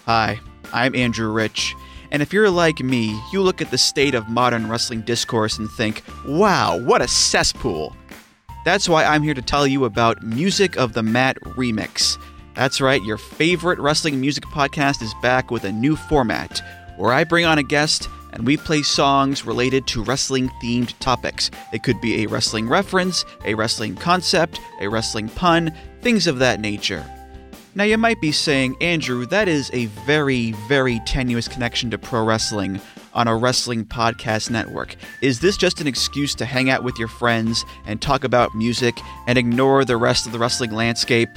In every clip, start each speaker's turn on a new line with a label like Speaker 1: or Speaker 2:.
Speaker 1: Hi, I'm Andrew Rich, and if you're like me, you look at the state of modern wrestling discourse and think, wow, what a cesspool. That's why I'm here to tell you about Music of the Mat Remix. That's right, your favorite wrestling music podcast is back with a new format, where I bring on a guest and we play songs related to wrestling-themed topics. It could be a wrestling reference, a wrestling concept, a wrestling pun, things of that nature. Now you might be saying, Andrew, that is a very, very tenuous connection to pro wrestling on a wrestling podcast network. Is this just an excuse to hang out with your friends and talk about music and ignore the rest of the wrestling landscape?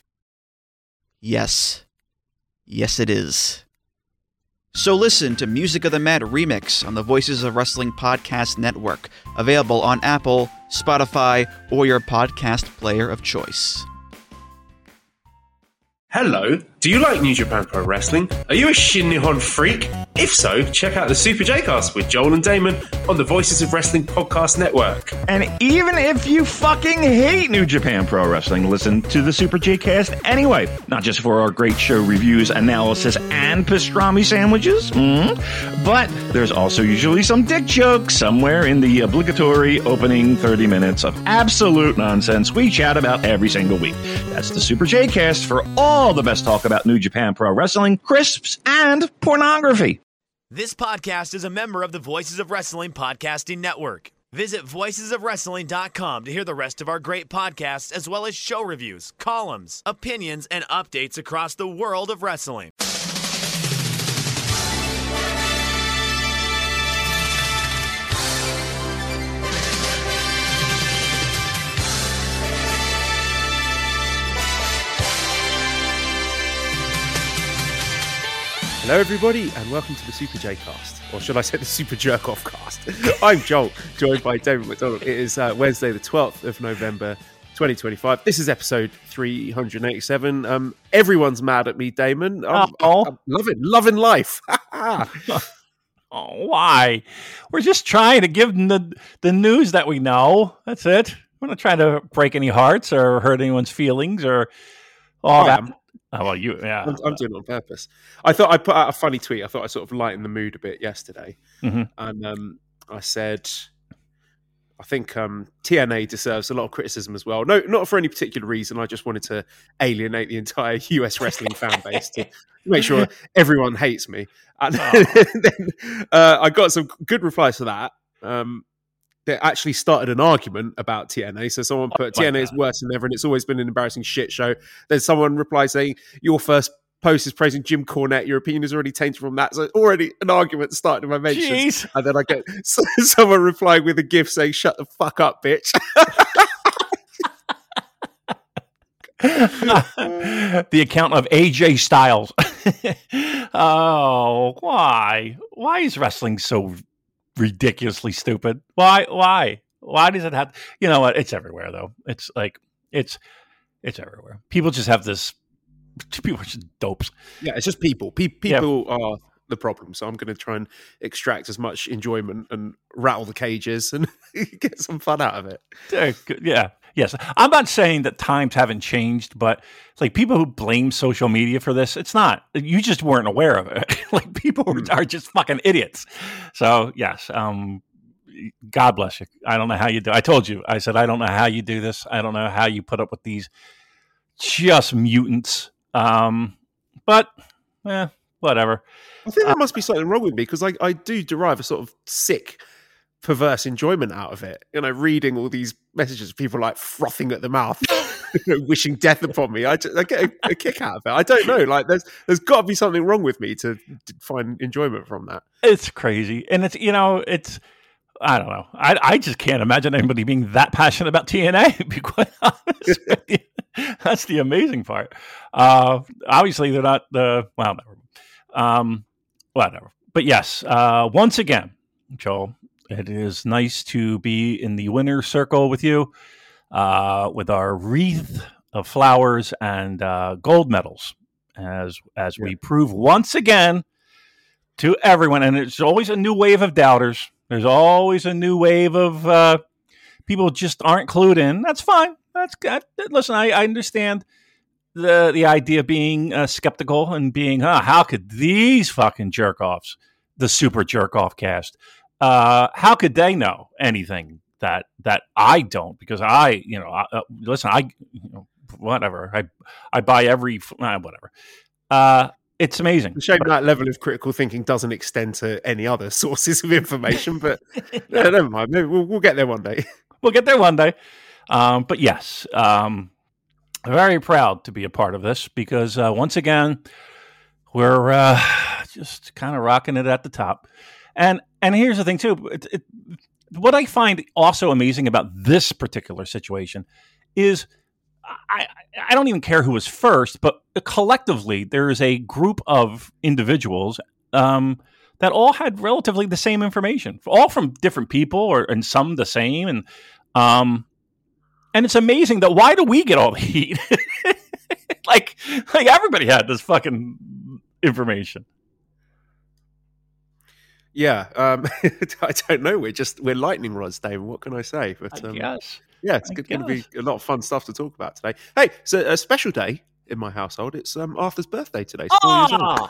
Speaker 1: Yes. Yes, it is. So listen to Music of the Mat Remix on the Voices of Wrestling Podcast Network, available on Apple, Spotify, or your podcast player of choice.
Speaker 2: Hello, do you like New Japan Pro Wrestling? Are you a Shin Nihon freak? If so, check out the Super J-Cast with Joel and Damon on the Voices of Wrestling Podcast Network.
Speaker 3: And even if you fucking hate New Japan Pro Wrestling, listen to the Super J-Cast anyway. Not just for our great show reviews, analysis, and pastrami sandwiches, but there's also usually some dick jokes somewhere in the obligatory opening 30 minutes of absolute nonsense we chat about every single week. That's the Super J-Cast for all the best talk about New Japan Pro Wrestling, crisps, and pornography.
Speaker 4: This podcast is a member of the Voices of Wrestling Podcasting Network. Visit voicesofwrestling.com to hear the rest of our great podcasts, as well as show reviews, columns, opinions, and updates across the world of wrestling.
Speaker 2: Hello everybody and welcome to the Super J-Cast, or should I say the Super Jerk-Off Cast. I'm Joel, joined by David McDonald. It is Wednesday the 12th of November 2025. This is episode 387. Everyone's mad at me, Damon. I'm loving life.
Speaker 3: Oh, why? We're just trying to give them the news that we know. That's it. We're not trying to break any hearts or hurt anyone's feelings or all that. Oh, well, yeah.
Speaker 2: I'm doing it on purpose. I thought I put out a funny tweet. I thought I sort of lightened the mood a bit yesterday. And I said, I think TNA deserves a lot of criticism as well. No, not for any particular reason. I just wanted to alienate the entire US wrestling fan base to make sure everyone hates me. And then I got some good replies to that. They actually started an argument about TNA. So someone put TNA is worse than ever and it's always been an embarrassing shit show. Then someone replied saying, your first post is praising Jim Cornette. Your opinion is already tainted from that. So already an argument started in my mentions. Jeez. And then I get someone replying with a gif saying, shut the fuck up, bitch.
Speaker 3: The account of AJ Styles. Oh, why? Why is wrestling so ridiculously stupid? Why does it have? You know what? It's everywhere though. It's like it's everywhere. People just have this. People are just dopes.
Speaker 2: Yeah, it's just people. People are the problem. So I'm going to try and extract as much enjoyment and rattle the cages and get some fun out of it.
Speaker 3: Yeah. Yes. I'm not saying that times haven't changed, but like people who blame social media for this, it's not. You just weren't aware of it. Like people are just fucking idiots. So yes. God bless you. I don't know how you do. I told you. I said I don't know how you do this. I don't know how you put up with these just mutants. But whatever.
Speaker 2: I think there must be something wrong with me because I do derive a sort of sick, perverse enjoyment out of it. You know, reading all these messages, people like frothing at the mouth, wishing death upon me. I get a kick out of it. I don't know. Like, there's got to be something wrong with me to find enjoyment from that.
Speaker 3: It's crazy, and it's I don't know. I just can't imagine anybody being that passionate about TNA. To be quite honest with you. That's the amazing part. Obviously, they're not the whatever. But yes, once again, Joel, it is nice to be in the winner's circle with you, with our wreath of flowers and gold medals, as we prove once again to everyone. And it's always a new wave of doubters. There's always a new wave of people just aren't clued in. That's fine. That's good. Listen, I understand
Speaker 5: the idea of being skeptical and being, how could these fucking jerk-offs, the super jerk-off cast, how could they know anything that I don't? Because whatever. I buy every whatever. It's amazing.
Speaker 2: It's a shame that level of critical thinking doesn't extend to any other sources of information, but never mind. Maybe we'll get there one day.
Speaker 5: We'll get there one day. But yes, very proud to be a part of this because once again, we're just kind of rocking it at the top. And here's the thing too. What I find also amazing about this particular situation is I don't even care who was first, but collectively there is a group of individuals that all had relatively the same information, all from different people, and some the same, and it's amazing that why do we get all the heat? like everybody had this fucking information.
Speaker 2: Yeah, I don't know. We're lightning rods, Dave. What can I say? But
Speaker 5: I guess.
Speaker 2: Yeah, it's going to be a lot of fun stuff to talk about today. Hey, it's a special day in my household. It's Arthur's birthday today. It's 4 years old.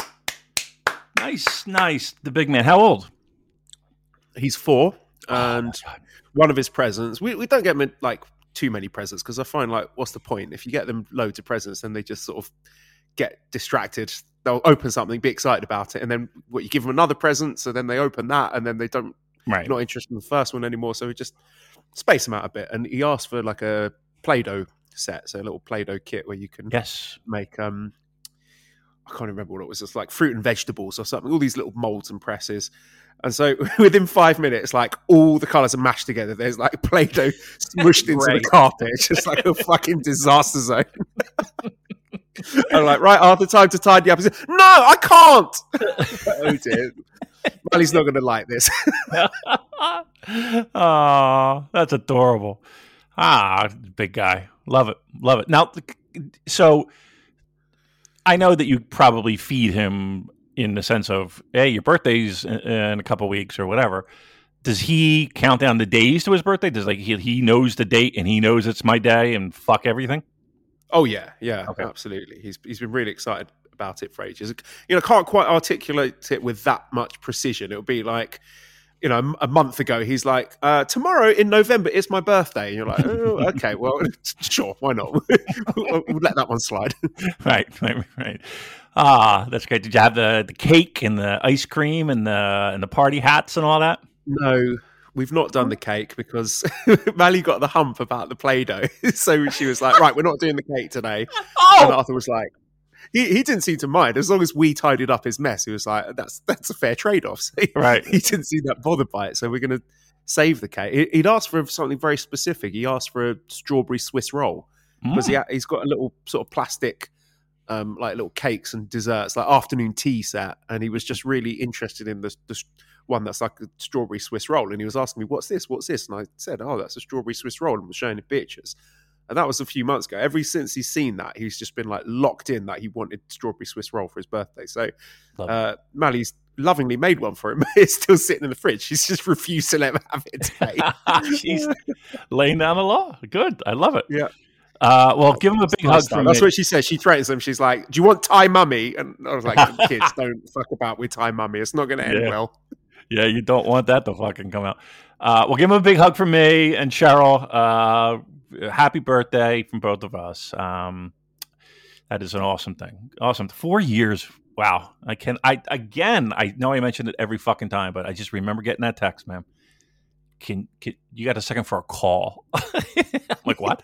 Speaker 5: Nice. The big man. How old?
Speaker 2: He's 4, and one of his presents. We don't get him like too many presents because I find like, what's the point if you get them loads of presents? Then they just sort of get distracted. They'll open something, be excited about it, and then you give them another present, so then they open that, and then they don't.
Speaker 5: Right.
Speaker 2: Not interested in the first one anymore, so we just space them out a bit. And he asked for like a Play-Doh set, so a little Play-Doh kit where you can make I can't remember what it was. It's like fruit and vegetables or something. All these little molds and presses. And so within 5 minutes, like all the colours are mashed together. There's like Play-Doh smushed into the carpet. It's just like a fucking disaster zone. I'm like, right, Arthur, time to tidy up. He said, no, I can't. Oh dear. Well, he's not going to like this.
Speaker 5: Oh, that's adorable. Big guy. Love it. Now, so I know that you probably feed him in the sense of, hey, your birthday's in a couple weeks or whatever. Does he count down the days to his birthday? Does he knows the date and he knows it's my day and fuck everything?
Speaker 2: Oh yeah, okay. Absolutely. He's been really excited about it for ages. Can't quite articulate it with that much precision. It'll be like, a month ago, he's like, tomorrow in November, it's my birthday. And you're like, oh, okay, well, sure, why not? we'll let that one slide.
Speaker 5: Right. That's great. Did you have the cake and the ice cream and the party hats and all that?
Speaker 2: No, we've not done the cake because Mally got the hump about the Play-Doh. So she was like, right, we're not doing the cake today. Oh! And Arthur was like, he didn't seem to mind. As long as we tidied up his mess, he was like, that's a fair trade-off. So he didn't seem that bothered by it. So we're going to save the cake. He'd asked for something very specific. He asked for a strawberry Swiss roll because he's got a little sort of plastic, like little cakes and desserts, like afternoon tea set. And he was just really interested in the one that's like a strawberry Swiss roll. And he was asking me, what's this? And I said, oh, that's a strawberry Swiss roll. And was showing him pictures. And that was a few months ago. Ever since he's seen that, he's just been like locked in that he wanted strawberry Swiss roll for his birthday. So Mally's lovingly made one for him. It's still sitting in the fridge. She's just refused to let him have it today.
Speaker 5: She's laying down the law. Good. I love it.
Speaker 2: Yeah.
Speaker 5: Well, give him a big hug from me.
Speaker 2: That's what she says. She threatens him. She's like, do you want Thai mummy? And I was like, kids, don't fuck about with Thai mummy. It's not going to end well.
Speaker 5: Yeah, you don't want that to fucking come out. Well, give him a big hug from me and Cheryl. Happy birthday from both of us. That is an awesome thing. Awesome. 4 years. Wow. I know I mentioned it every fucking time, but I just remember getting that text, man. Can you got a second for a call? I'm like, what?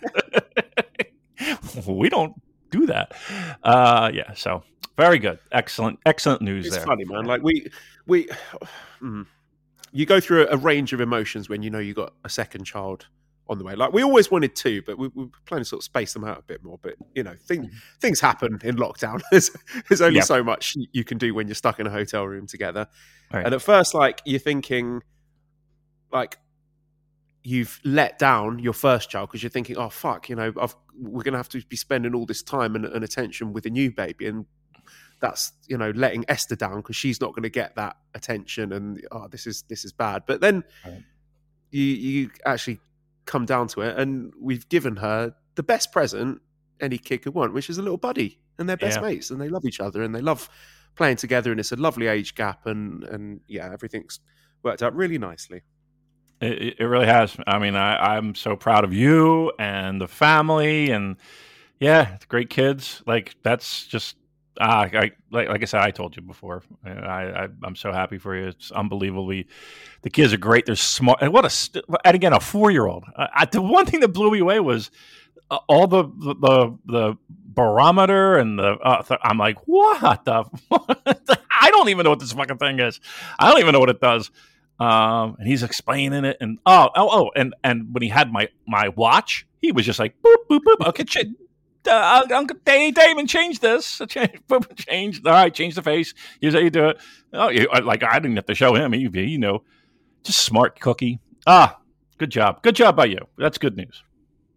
Speaker 5: We don't do that. Yeah. So very good. Excellent news there.
Speaker 2: It's funny, man. Like we you go through a range of emotions when you know you got a second child on the way. Like we always wanted 2, but we planning to sort of space them out a bit more. But things happen in lockdown. There's only so much you can do when you're stuck in a hotel room together. Right. And at first, like you're thinking, like you've let down your first child because you're thinking, oh fuck, we're gonna have to be spending all this time and attention with a new baby, and that's letting Esther down because she's not going to get that attention, and this is bad. But then you actually come down to it, and we've given her the best present any kid could want, which is a little buddy, and they're best mates, and they love each other, and they love playing together, and it's a lovely age gap, and yeah, everything's worked out really nicely.
Speaker 5: It really has. I mean, I'm so proud of you and the family, and yeah, great kids. Like that's just like I said, I told you before. I'm so happy for you. It's unbelievably. The kids are great. They're smart. And and again, a 4-year-old. The one thing that blew me away was all the barometer and I'm like, what the? I don't even know what this fucking thing is. I don't even know what it does. And he's explaining it, and and when he had my watch, he was just like boop boop boop. Okay, Uncle Damon, change this. Change. All right, change the face. Here's how you do it. Oh, like I didn't have to show him. He just smart cookie. Good job. Good job by you. That's good news.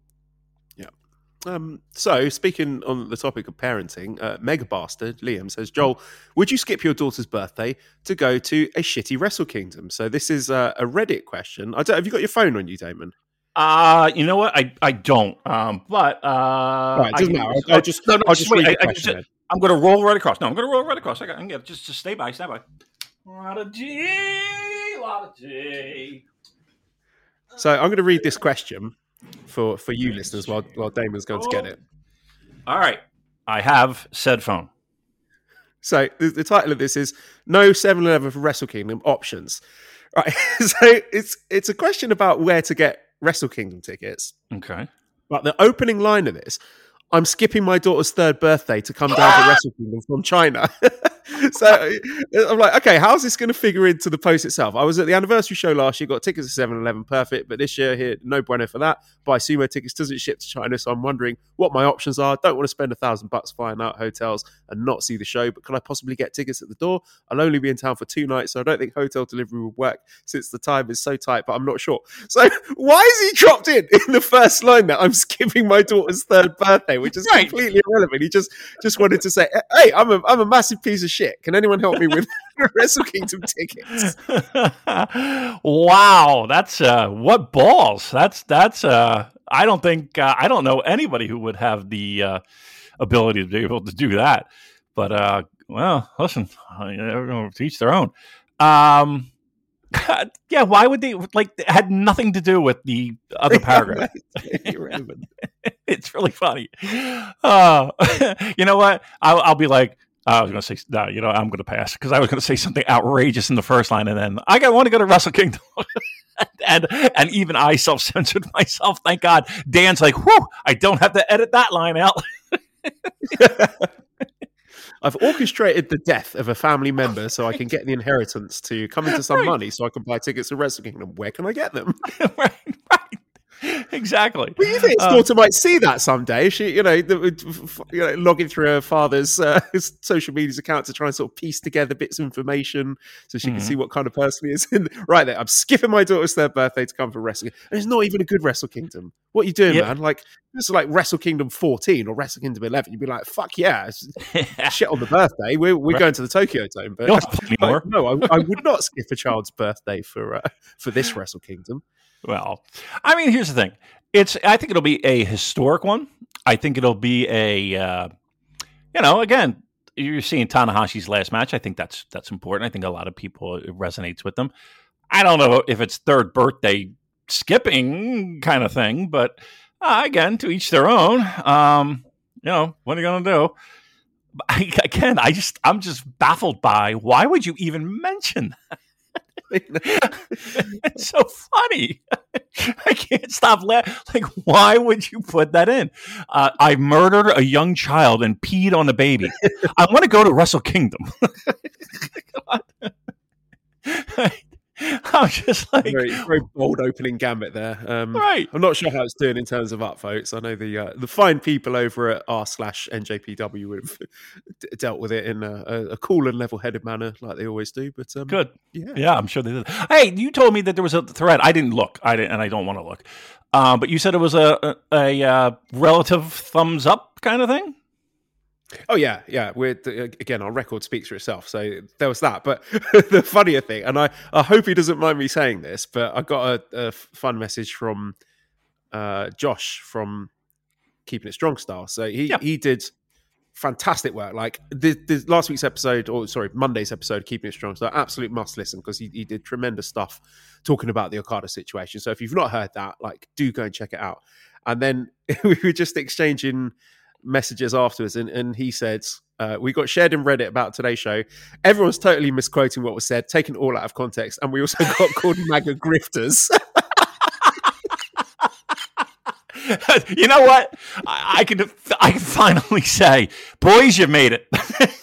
Speaker 2: So, speaking on the topic of parenting, Mega Bastard Liam says, Joel, would you skip your daughter's birthday to go to a shitty Wrestle Kingdom? So this is a Reddit question. Have you got your phone on you, Damon?
Speaker 5: You know what? I don't. But
Speaker 2: right, doesn't matter. I'll just read the question.
Speaker 5: I'm going to roll right across. No, I'm going to roll right across. I can just stay by. Lot of G.
Speaker 2: So I'm going to read this question for you listeners while Damon's going to get it.
Speaker 5: All right. I have said phone.
Speaker 2: So the title of this is No 7-Eleven for Wrestle Kingdom Options. Right. So it's a question about where to get Wrestle Kingdom tickets.
Speaker 5: Okay.
Speaker 2: But the opening line of this, I'm skipping my daughter's 3rd birthday to come down to Wrestle Kingdom from China. So I'm like, okay, how's this going to figure into the post itself? I was at the anniversary show last year, got tickets at 7-Eleven, perfect. But this year, here, no bueno for that. Buy sumo tickets, doesn't ship to China. So I'm wondering what my options are. Don't want to spend $1,000 flying out hotels and not see the show. But can I possibly get tickets at the door? I'll only be in town for 2 nights, so I don't think hotel delivery will work since the time is so tight, but I'm not sure. So why is he dropped in the first line that I'm skipping my daughter's 3rd birthday, which is completely irrelevant? He just wanted to say, hey, I'm a massive piece of shit. Can anyone help me with Wrestle Kingdom tickets?
Speaker 5: Wow, that's what balls. That's I don't know anybody who would have the ability to be able to do that. But well, listen, everyone teach their own. Yeah, why would they? Like, it had nothing to do with the other paragraph.
Speaker 2: Irrelevant.
Speaker 5: It's really funny. You know what? I'll be like, I was going to say, no, I'm going to pass because I was going to say something outrageous in the first line, and then I want to go to Wrestle Kingdom, and even I self-censored myself. Thank God. Dan's like, whew, I don't have to edit that line out.
Speaker 2: I've orchestrated the death of a family member so I can get the inheritance to come into some money so I can buy tickets to Wrestle Kingdom. Where can I get them?
Speaker 5: Right. Exactly.
Speaker 2: But you think his daughter might see that someday? She, logging through her father's social media account to try and sort of piece together bits of information so she can see what kind of person he is. Right there, I'm skipping my daughter's 3rd birthday to come for Wrestle Kingdom. And it's not even a good Wrestle Kingdom. What are you doing, man? Like, this is like Wrestle Kingdom 14 or Wrestle Kingdom 11. You'd be like, fuck yeah, shit on the birthday. We're going to the Tokyo Dome. But no, I would not skip a child's birthday for this Wrestle Kingdom.
Speaker 5: Well, I mean, here's the thing. I think it'll be a historic one. I think it'll be a, again, you're seeing Tanahashi's last match. I think that's important. I think a lot of people, it resonates with them. I don't know if it's 3rd birthday skipping kind of thing, but again, to each their own. What are you going to do? I'm just baffled by why would you even mention that? It's so funny. I can't stop laughing. Like, why would you put that in? I murdered a young child and peed on a baby. I want to go to Wrestle Kingdom. I'm just like,
Speaker 2: very, very bold opening gambit there.
Speaker 5: Right.
Speaker 2: I'm not sure how it's doing in terms of upvotes. I know the fine people over at r/NJPW would have dealt with it in a cool and level-headed manner, like they always do. But
Speaker 5: good. Yeah, I'm sure they did. Hey, you told me that there was a thread. I didn't look. And I don't want to look. But you said it was a relative thumbs up kind of thing.
Speaker 2: Oh yeah. Again, our record speaks for itself. So there was that. But the funnier thing, and I hope he doesn't mind me saying this, but I got a fun message from Josh from Keeping It Strong style. So he did fantastic work. Like the last week's episode, Monday's episode, Keeping It Strong. So absolute must listen, because he did tremendous stuff talking about the Okada situation. So if you've not heard that, like, do go and check it out. And then we were just exchanging messages afterwards, and he said, we got shared in Reddit about today's show. Everyone's totally misquoting what was said, taken all out of context, and we also got called MAGA grifters.
Speaker 5: You know what? I can finally say, boys, you made it.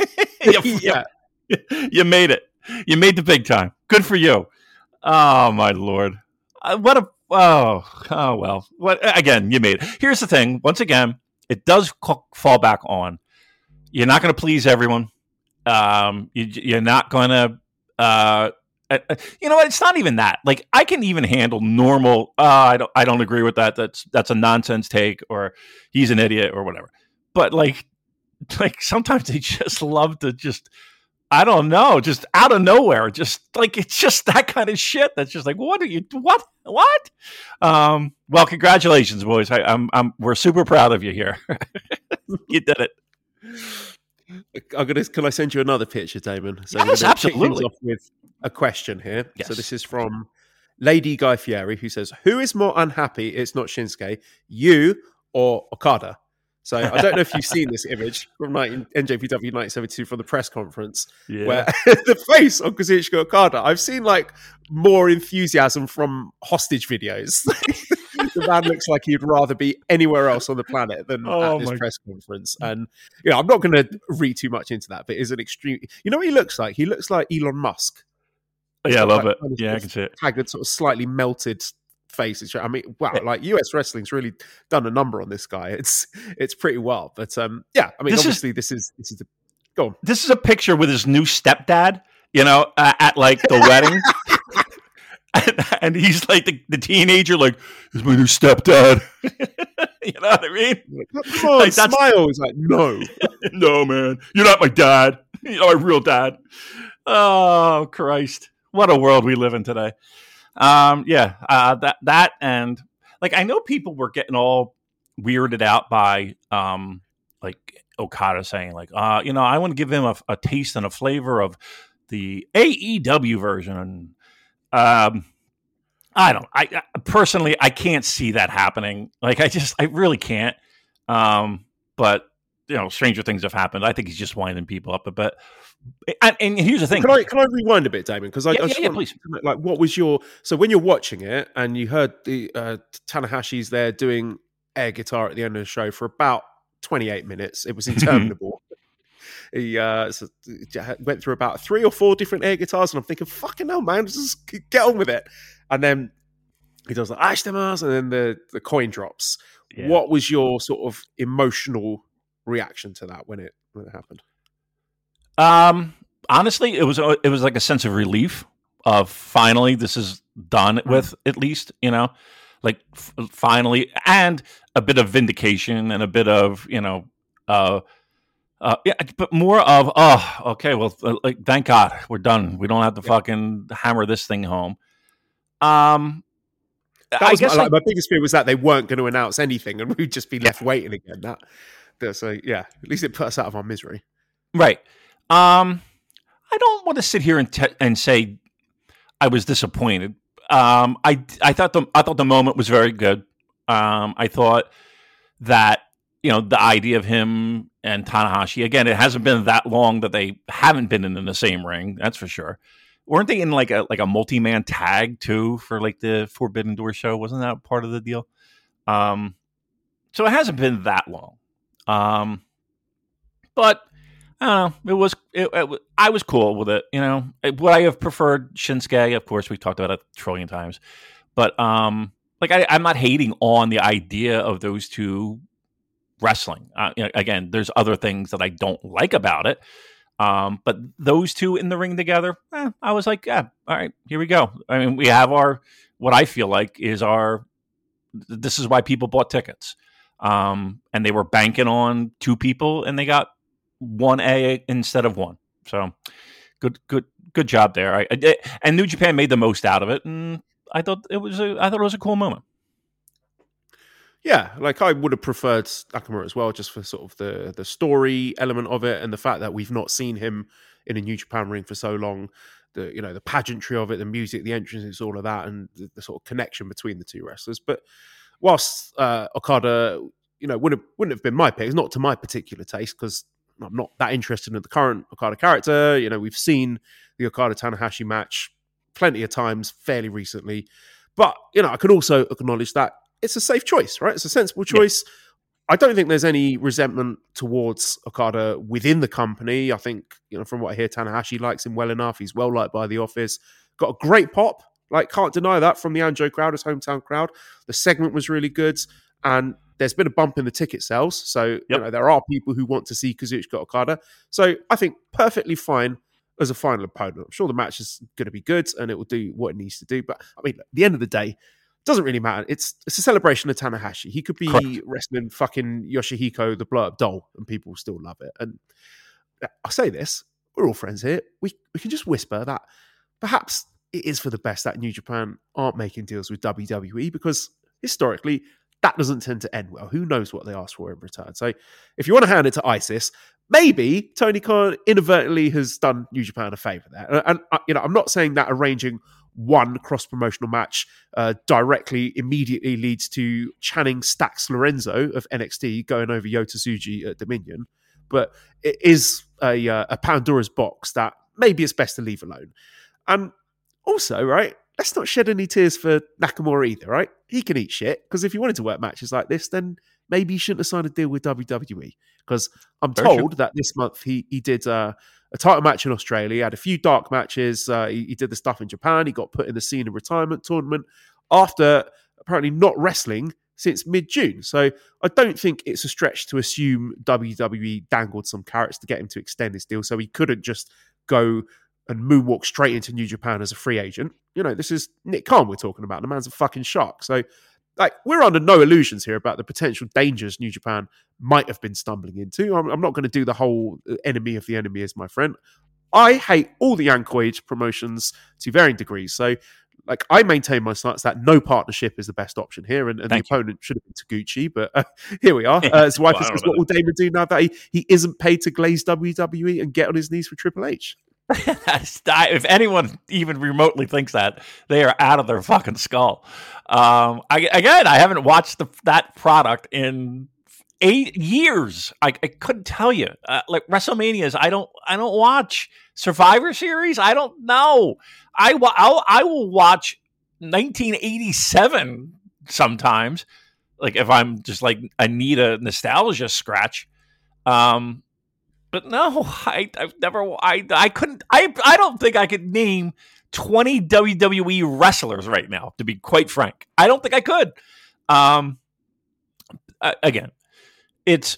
Speaker 5: You made it. You made the big time. Good for you. Oh my Lord! Well. What again? You made it. Here's the thing. Once again, it does fall back on. You're not going to please everyone. You're not going to. You know what? It's not even that. Like, I can even handle normal. I don't agree with that. That's a nonsense take, or he's an idiot, or whatever. But like sometimes they just love to just, I don't know, just out of nowhere, just like, it's just that kind of shit. That's just like, what? Well, congratulations, boys. We're super proud of you here. You did it.
Speaker 2: Can I send you another picture, Damon? So
Speaker 5: yes, absolutely.
Speaker 2: Off with a question here.
Speaker 5: Yes.
Speaker 2: So this is from Lady Guy Fieri, who says, "Who is more unhappy? It's not Shinsuke, you or Okada?" So I don't know if you've seen this image from NJPW 1972 from the press conference, where the face of Kazuchika Okada. I've seen like more enthusiasm from hostage videos. The man looks like he'd rather be anywhere else on the planet than at this press conference. And I'm not going to read too much into that, but it's an extreme. You know what he looks like? He looks like Elon Musk.
Speaker 5: Yeah, I love it. Yeah, I can see it.
Speaker 2: Haggard, sort of slightly melted face. I mean, wow! Like US wrestling's really done a number on this guy. It's pretty wild. But I mean, obviously this is the go on.
Speaker 5: This is a picture with his new stepdad. At like the wedding. And he's like the teenager, like, "This is my new stepdad." You know what I mean?
Speaker 2: Come on, smile. He's like, "No,
Speaker 5: no, man, you're not my dad. You're not my real dad." Oh Christ, what a world we live in today. That and like, I know people were getting all weirded out by like Okada saying like, I want to give him a taste and a flavor of the AEW version. I personally, I can't see that happening. Like, I really can't. But stranger things have happened. I think he's just winding people up a bit. And here's the thing.
Speaker 2: Can I rewind a bit, Damon? Because
Speaker 5: please.
Speaker 2: Like, what was so when you're watching it and you heard the Tanahashi's there doing air guitar at the end of the show for about 28 minutes. It was interminable. He went through about 3 or 4 different air guitars, and I'm thinking, fucking hell, man, just get on with it. And then he does the Ashtamas, and then the coin drops. Yeah. What was your sort of emotional reaction to that when it happened?
Speaker 5: Honestly, it was like a sense of relief of finally this is done with, at least, like finally, and a bit of vindication and a bit of but more of, okay, well, like, thank God we're done. We don't have to fucking hammer this thing home. My
Speaker 2: biggest fear was that they weren't going to announce anything, and we'd just be left waiting again. So at least it put us out of our misery.
Speaker 5: Right. I don't want to sit here and say I was disappointed. I thought the moment was very good. I thought that the idea of him and Tanahashi, again, it hasn't been that long that they haven't been in the same ring. That's for sure. Weren't they in like a multi-man tag too for like the Forbidden Door show? Wasn't that part of the deal? So it hasn't been that long. But I don't know. I was cool with it. Would I have preferred Shinsuke? Of course, we've talked about it a trillion times. But I'm not hating on the idea of those two wrestling. Again, there's other things that I don't like about it. But those two in the ring together, I was like, yeah, all right, here we go. I mean, we have what I feel like is this is why people bought tickets. And they were banking on 2 people, and they got 1A instead of 1. So good job there. And New Japan made the most out of it, and I thought it was a cool moment.
Speaker 2: Yeah, like I would have preferred Nakamura as well, just for sort of the story element of it and the fact that we've not seen him in a New Japan ring for so long. The pageantry of it, the music, the entrances, all of that, and the sort of connection between the two wrestlers. But whilst Okada, wouldn't have been my pick, not to my particular taste, because I'm not that interested in the current Okada character. We've seen the Okada Tanahashi match plenty of times fairly recently, but I can also acknowledge that it's a safe choice, right? It's a sensible choice. Yeah. I don't think there's any resentment towards Okada within the company. I think, from what I hear, Tanahashi likes him well enough. He's well liked by the office. Got a great pop. Like, can't deny that from the Anjo crowd, his hometown crowd. The segment was really good. And there's been a bump in the ticket sales. So, there are people who want to see Kazuchika Okada. So I think perfectly fine as a final opponent. I'm sure the match is going to be good and it will do what it needs to do. But, I mean, at the end of the day, doesn't really matter. It's a celebration of Tanahashi. He could be wrestling fucking Yoshihiko, the blow-up doll, and people will still love it. And I say this, we're all friends here. We can just whisper that perhaps it is for the best that New Japan aren't making deals with WWE, because historically, that doesn't tend to end well. Who knows what they ask for in return? So if you want to hand it to ISIS, maybe Tony Khan inadvertently has done New Japan a favor there. And I'm not saying that arranging one cross-promotional match directly immediately leads to Channing Stax Lorenzo of NXT going over Yota Tsuji at Dominion, but it is a Pandora's box that maybe it's best to leave alone. And also, right, let's not shed any tears for Nakamura either, right? He can eat shit, because if he wanted to work matches like this, then maybe he shouldn't have signed a deal with WWE, because I'm told that this month he did a title match in Australia. He had a few dark matches. He did the stuff in Japan. He got put in the Cena retirement tournament after apparently not wrestling since mid-June. So I don't think it's a stretch to assume WWE dangled some carrots to get him to extend his deal, so he couldn't just go and moonwalk straight into New Japan as a free agent. This is Nick Khan we're talking about. The man's a fucking shark. So, we're under no illusions here about the potential dangers New Japan might have been stumbling into. I'm not going to do the whole enemy of the enemy is my friend. I hate all the Yankoid promotions to varying degrees. So, I maintain my stance that no partnership is the best option here, and the opponent should have been Taguchi, but here we are. His wife says, what will Damon do now that he isn't paid to glaze WWE and get on his knees for Triple H?
Speaker 5: If anyone even remotely thinks that, they are out of their fucking skull. I haven't watched that product in 8 years. I couldn't tell you. WrestleManias, I don't watch. Survivor Series, I don't know. I will watch 1987 sometimes, if I'm just I need a nostalgia scratch. But no, I've never. I couldn't. I don't think I could name 20 WWE wrestlers right now. To be quite frank, I don't think I could. Again, it's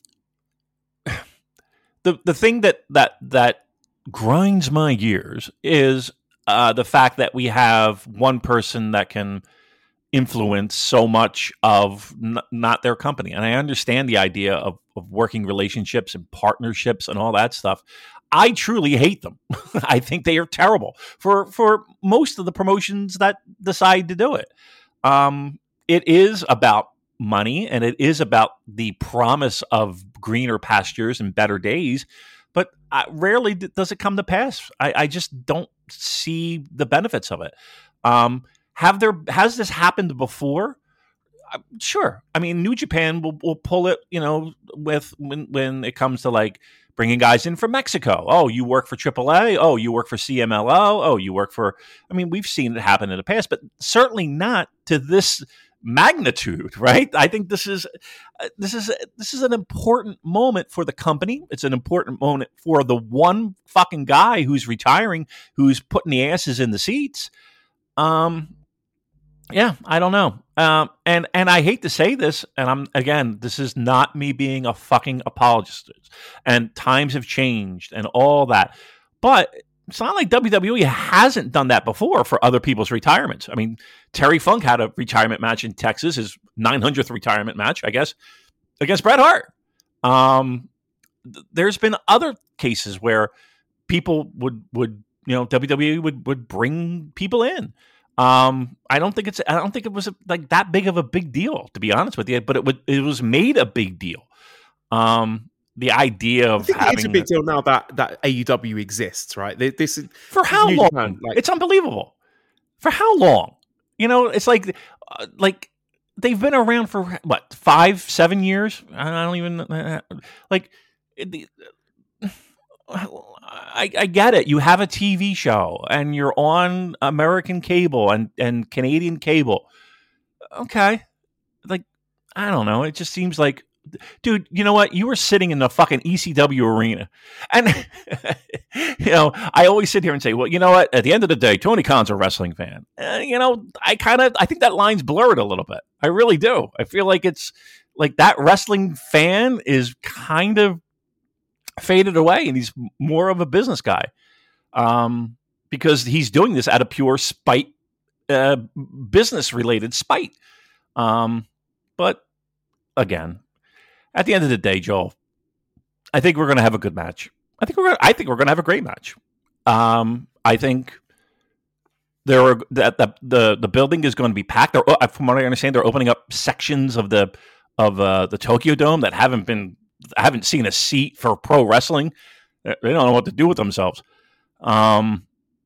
Speaker 5: the thing that grinds my gears is the fact that we have one person that can influence so much of not their company. And I understand the idea of working relationships and partnerships and all that stuff. I truly hate them. I think they are terrible for most of the promotions that decide to do it. It is about money, and it is about the promise of greener pastures and better days, but rarely does it come to pass. I just don't see the benefits of it. Has this happened before? Sure. I mean, New Japan will pull it, with when it comes to bringing guys in from Mexico. Oh, you work for AAA. Oh, you work for CMLL. Oh, you work for. I mean, we've seen it happen in the past, but certainly not to this magnitude, right? I think this is an important moment for the company. It's an important moment for the one fucking guy who's retiring, who's putting the asses in the seats. Yeah, I don't know. And I hate to say this, and this is not me being a fucking apologist. And times have changed and all that. But it's not like WWE hasn't done that before for other people's retirements. I mean, Terry Funk had a retirement match in Texas, his 900th retirement match, I guess, against Bret Hart. There's been other cases where people would WWE would bring people in. I don't think it was like that big of a big deal, to be honest with you. But it was made a big deal. The idea of having
Speaker 2: it's a big deal now that AEW exists, right? This is
Speaker 5: for how long? Japan, it's unbelievable. For how long? It's like they've been around for what 5-7 years. I don't even like. I get it. You have a TV show and you're on American cable and Canadian cable. Okay. Like, I don't know. It just seems like, dude, you know what? You were sitting in the fucking ECW arena. And, I always sit here and say, well, you know what? At the end of the day, Tony Khan's a wrestling fan. I think that line's blurred a little bit. I really do. I feel like it's like that wrestling fan is kind of faded away and he's more of a business guy because he's doing this out of pure spite, business related spite. But again, at the end of the day, Joel, I think we're going to have a good match. I think we're going to have a great match. I think the building is going to be packed. From what I understand, they're opening up sections of the Tokyo Dome that I haven't seen a seat for pro wrestling. They don't know what to do with themselves. Yeah,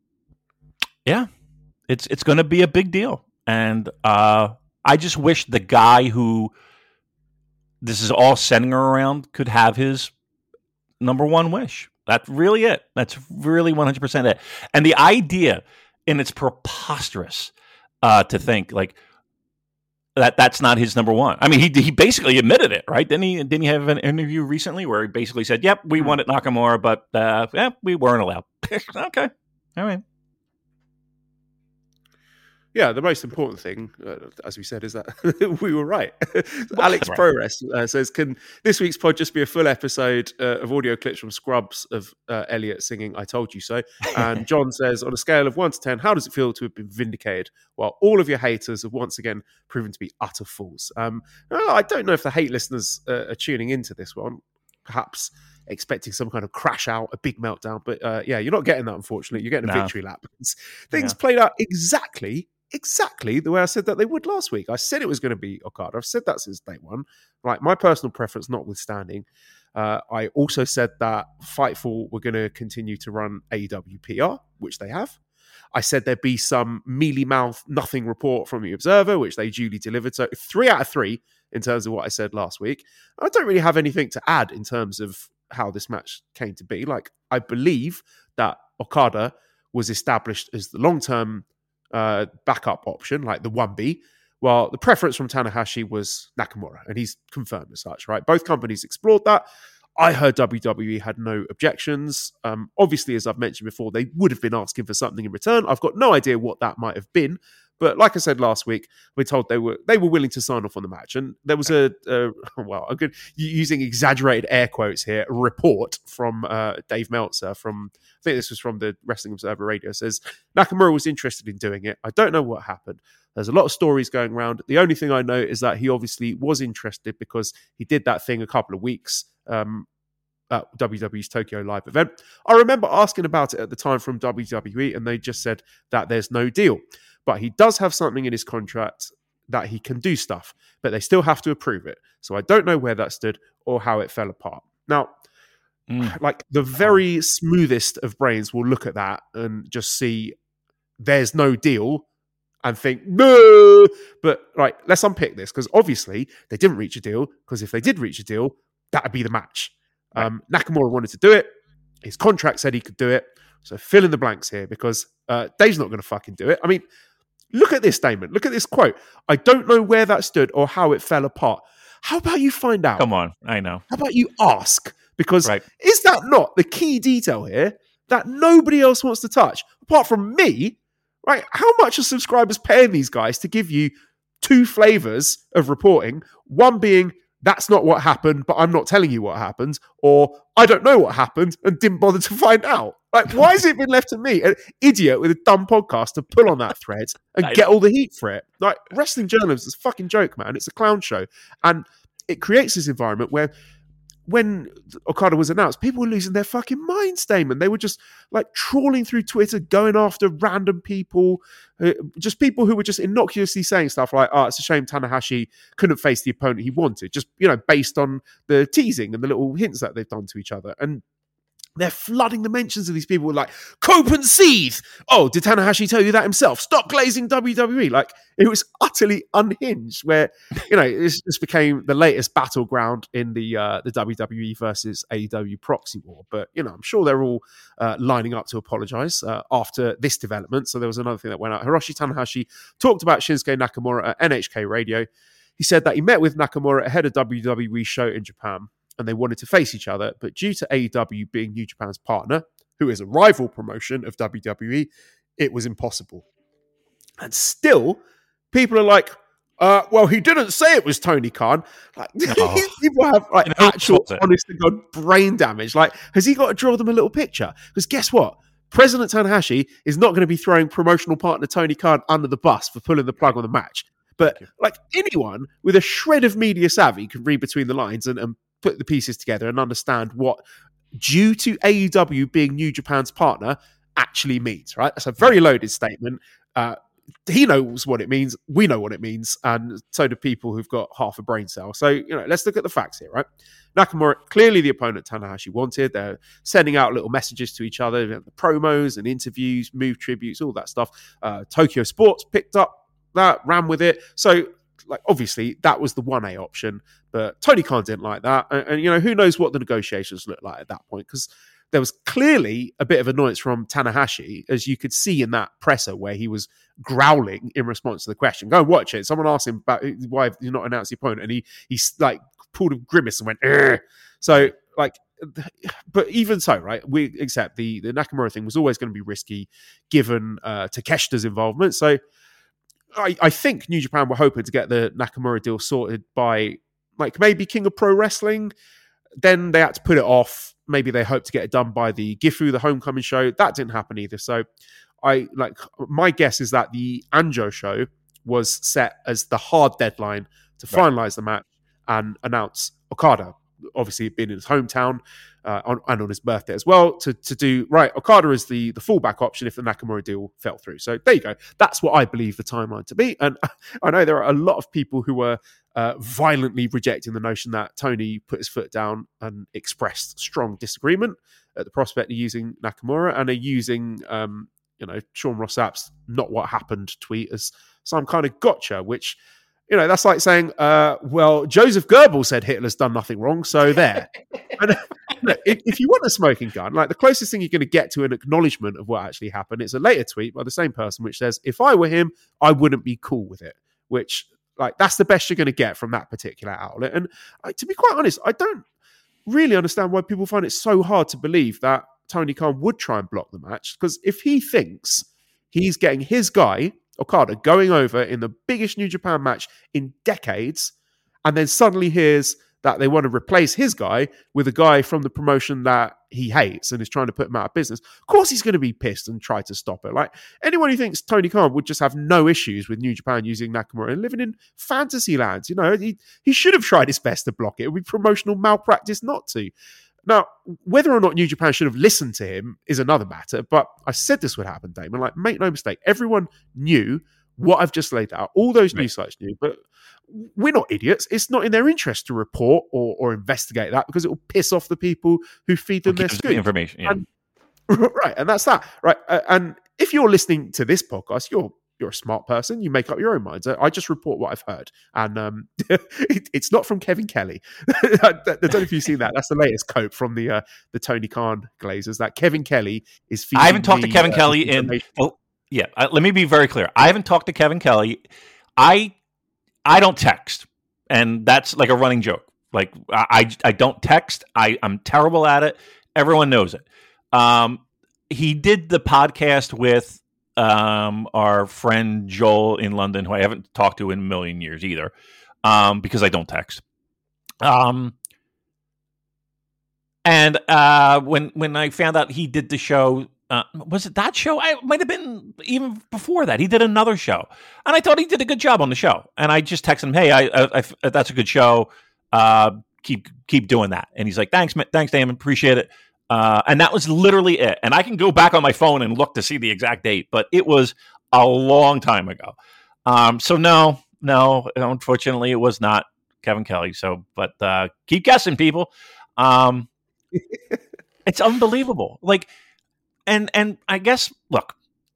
Speaker 5: it's going to be a big deal. And I just wish the guy who this is all centering around could have his number one wish. That's really it. That's really 100% it. And the idea, and it's preposterous to think like, that's not his number one. I mean, he basically admitted it, right? Didn't he have an interview recently where he basically said, "Yep, we wanted Nakamura, but we weren't allowed." Okay, all right.
Speaker 2: Yeah, the most important thing, as we said, is that we were right. Alex ProRes says, can this week's pod just be a full episode of audio clips from Scrubs of Elliot singing I Told You So? And John says, on a scale of 1 to 10, how does it feel to have been vindicated while all of your haters have once again proven to be utter fools? I don't know if the hate listeners are tuning into this one, perhaps expecting some kind of crash out, a big meltdown. But you're not getting that, unfortunately. You're getting a victory lap. Things played out exactly the way I said that they would last week. I said it was going to be Okada. I've said that since day one. Right, my personal preference notwithstanding. I also said that Fightful were going to continue to run AEW PR, which they have. I said there'd be some mealy-mouth nothing report from the Observer, which they duly delivered. So 3 out of 3 in terms of what I said last week. I don't really have anything to add in terms of how this match came to be. Like, I believe that Okada was established as the long-term backup option, like the 1B, while the preference from Tanahashi was Nakamura, and he's confirmed as such, right? Both companies explored that. I heard WWE had no objections. Obviously, as I've mentioned before, they would have been asking for something in return. I've got no idea what that might have been, but like I said last week, we're told they were willing to sign off on the match, and there was I'm good using exaggerated air quotes here. A report from Dave Meltzer from, I think this was from the Wrestling Observer Radio, says Nakamura was interested in doing it. I don't know what happened. There's a lot of stories going around. The only thing I know is that he obviously was interested because he did that thing a couple of weeks at WWE's Tokyo Live event. I remember asking about it at the time from WWE, and they just said that there's no deal. But he does have something in his contract that he can do stuff, but they still have to approve it. So I don't know where that stood or how it fell apart. Now, like the very smoothest of brains will look at that and just see there's no deal and think, no. But right, let's unpick this, because obviously they didn't reach a deal, because if they did reach a deal, that would be the match. Right. Nakamura wanted to do it. His contract said he could do it. So fill in the blanks here, because Dave's not going to fucking do it. I mean, look at this statement. Look at this quote. I don't know where that stood or how it fell apart. How about you find out?
Speaker 5: Come on, I know.
Speaker 2: How about you ask? Because is that not the key detail here that nobody else wants to touch, apart from me? Right? How much are subscribers paying these guys to give you 2 flavors of reporting? One being, that's not what happened, but I'm not telling you what happened, or I don't know what happened and didn't bother to find out. Like, why has it been left to me, an idiot with a dumb podcast, to pull on that thread and get all the heat for it? Like, wrestling journalism is a fucking joke, man. It's a clown show. And it creates this environment where when Okada was announced, people were losing their fucking minds, Damon. They were just like trawling through Twitter, going after random people, just people who were just innocuously saying stuff like, "Oh, it's a shame Tanahashi couldn't face the opponent he wanted," just, you know, based on the teasing and the little hints that they've done to each other. And they're flooding the mentions of these people with like, "Cope and seethe." Oh, did Tanahashi tell you that himself? Stop glazing WWE. Like, it was utterly unhinged, where, you know, this became the latest battleground in the WWE versus AEW proxy war. But, you know, I'm sure they're all lining up to apologize after this development. So there was another thing that went out. Hiroshi Tanahashi talked about Shinsuke Nakamura at NHK Radio. He said that he met with Nakamura ahead of WWE show in Japan, and they wanted to face each other, but due to AEW being New Japan's partner, who is a rival promotion of WWE, it was impossible. And still, people are like, well, he didn't say it was Tony Khan. Like, these people have like actual, honest to God, brain damage. Like, has he got to draw them a little picture? Because guess what? President Tanahashi is not going to be throwing promotional partner Tony Khan under the bus for pulling the plug on the match. But like, anyone with a shred of media savvy can read between the lines and put the pieces together and understand what due to AEW being New Japan's partner actually means, right? That's a very loaded statement. He knows what it means. We know what it means. And so do people who've got half a brain cell. So, you know, let's look at the facts here, right? Nakamura, clearly the opponent Tanahashi wanted. They're sending out little messages to each other, the promos and interviews, move tributes, all that stuff. Tokyo Sports picked up that, ran with it. So, like, obviously that was the 1A option, but Tony Khan didn't like that. And, you know, who knows what the negotiations looked like at that point, because there was clearly a bit of annoyance from Tanahashi, as you could see in that presser where he was growling in response to the question. Go and watch it. Someone asked him about why you're not announced the opponent, and he's like pulled a grimace and went, "Ugh." So, like, but even so, right, we accept the Nakamura thing was always going to be risky given Takeshita's involvement. So I think New Japan were hoping to get the Nakamura deal sorted by, like, maybe King of Pro Wrestling. Then they had to put it off. Maybe they hoped to get it done by the Gifu, the homecoming show. That didn't happen either. So my guess is that the Anjo show was set as the hard deadline to finalize the match and announce Okada. Obviously, being in his hometown and on his birthday as well, to do, right, Okada is the fallback option if the Nakamura deal fell through. So there you go. That's what I believe the timeline to be. And I know there are a lot of people who were violently rejecting the notion that Tony put his foot down and expressed strong disagreement at the prospect of using Nakamura, and are using Sean Ross Sapp's "not what happened" tweet as some kind of gotcha, which, you know, that's like saying, well, Joseph Goebbels said Hitler's done nothing wrong, so there. And look, if you want a smoking gun, like, the closest thing you're going to get to an acknowledgement of what actually happened, it's a later tweet by the same person which says, if I were him, I wouldn't be cool with it. Which, like, that's the best you're going to get from that particular outlet. And to be quite honest, I don't really understand why people find it so hard to believe that Tony Khan would try and block the match. Because if he thinks he's getting his guy, Okada, going over in the biggest New Japan match in decades, and then suddenly hears that they want to replace his guy with a guy from the promotion that he hates and is trying to put him out of business, of course he's going to be pissed and try to stop it. Like, anyone who thinks Tony Khan would just have no issues with New Japan using Nakamura and living in fantasy lands, you know, he should have tried his best to block it. It would be promotional malpractice not to. Now, whether or not New Japan should have listened to him is another matter, but I said this would happen, Damon. Like, make no mistake, everyone knew what I've just laid out. All those news sites knew, but we're not idiots. It's not in their interest to report or investigate that, because it will piss off the people who feed them their scoop.
Speaker 5: Information, yeah.
Speaker 2: Right, and that's that. Right, and if you're listening to this podcast, you're a smart person. You make up your own minds. I just report what I've heard, and it's not from Kevin Kelly. I don't know if you've seen that. That's the latest quote from the Tony Khan Glazers. That Kevin Kelly is feeding.
Speaker 5: I haven't talked to Kevin Kelly in. Oh, yeah. Let me be very clear. I haven't talked to Kevin Kelly. I don't text, and that's like a running joke. Like, I don't text. I'm terrible at it. Everyone knows it. He did the podcast with our friend Joel in London, who I haven't talked to in a million years either, because I don't text. And when I found out he did the show, was it that show? I might have been even before that. He did another show, and I thought he did a good job on the show. And I just texted him, "Hey, I that's a good show. Can keep doing that. And he's like, thanks, Damon, appreciate it. And that was literally it. And I can go back on my phone and look to see the exact date, but it was a long time ago. So no, unfortunately, it was not Kevin Kelly. So, but keep guessing, people. It's unbelievable. Like, and I guess, look,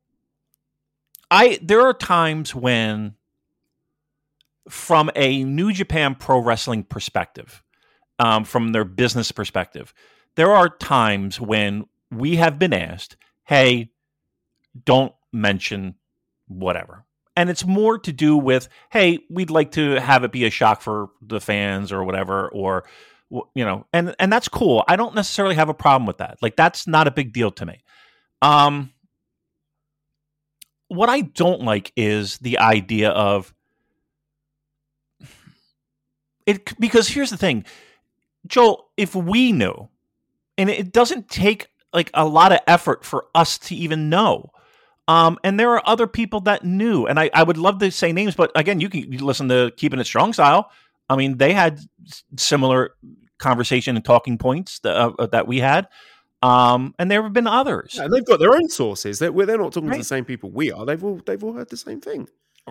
Speaker 5: there are times when, from a New Japan Pro Wrestling perspective, from their business perspective, there are times when we have been asked, hey, don't mention whatever. And it's more to do with, hey, we'd like to have it be a shock for the fans or whatever, or, you know, and that's cool. I don't necessarily have a problem with that. Like, that's not a big deal to me. What I don't like is the idea of it, because here's the thing, Joel, if we knew, and it doesn't take like a lot of effort for us to even know. And there are other people that knew, and I would love to say names, but again, you listen to Keeping It Strong Style. I mean, they had similar conversation and talking points that we had. And there have been others.
Speaker 2: Yeah, they've got their own sources. They're not talking to the same people we are. They've all heard the same thing.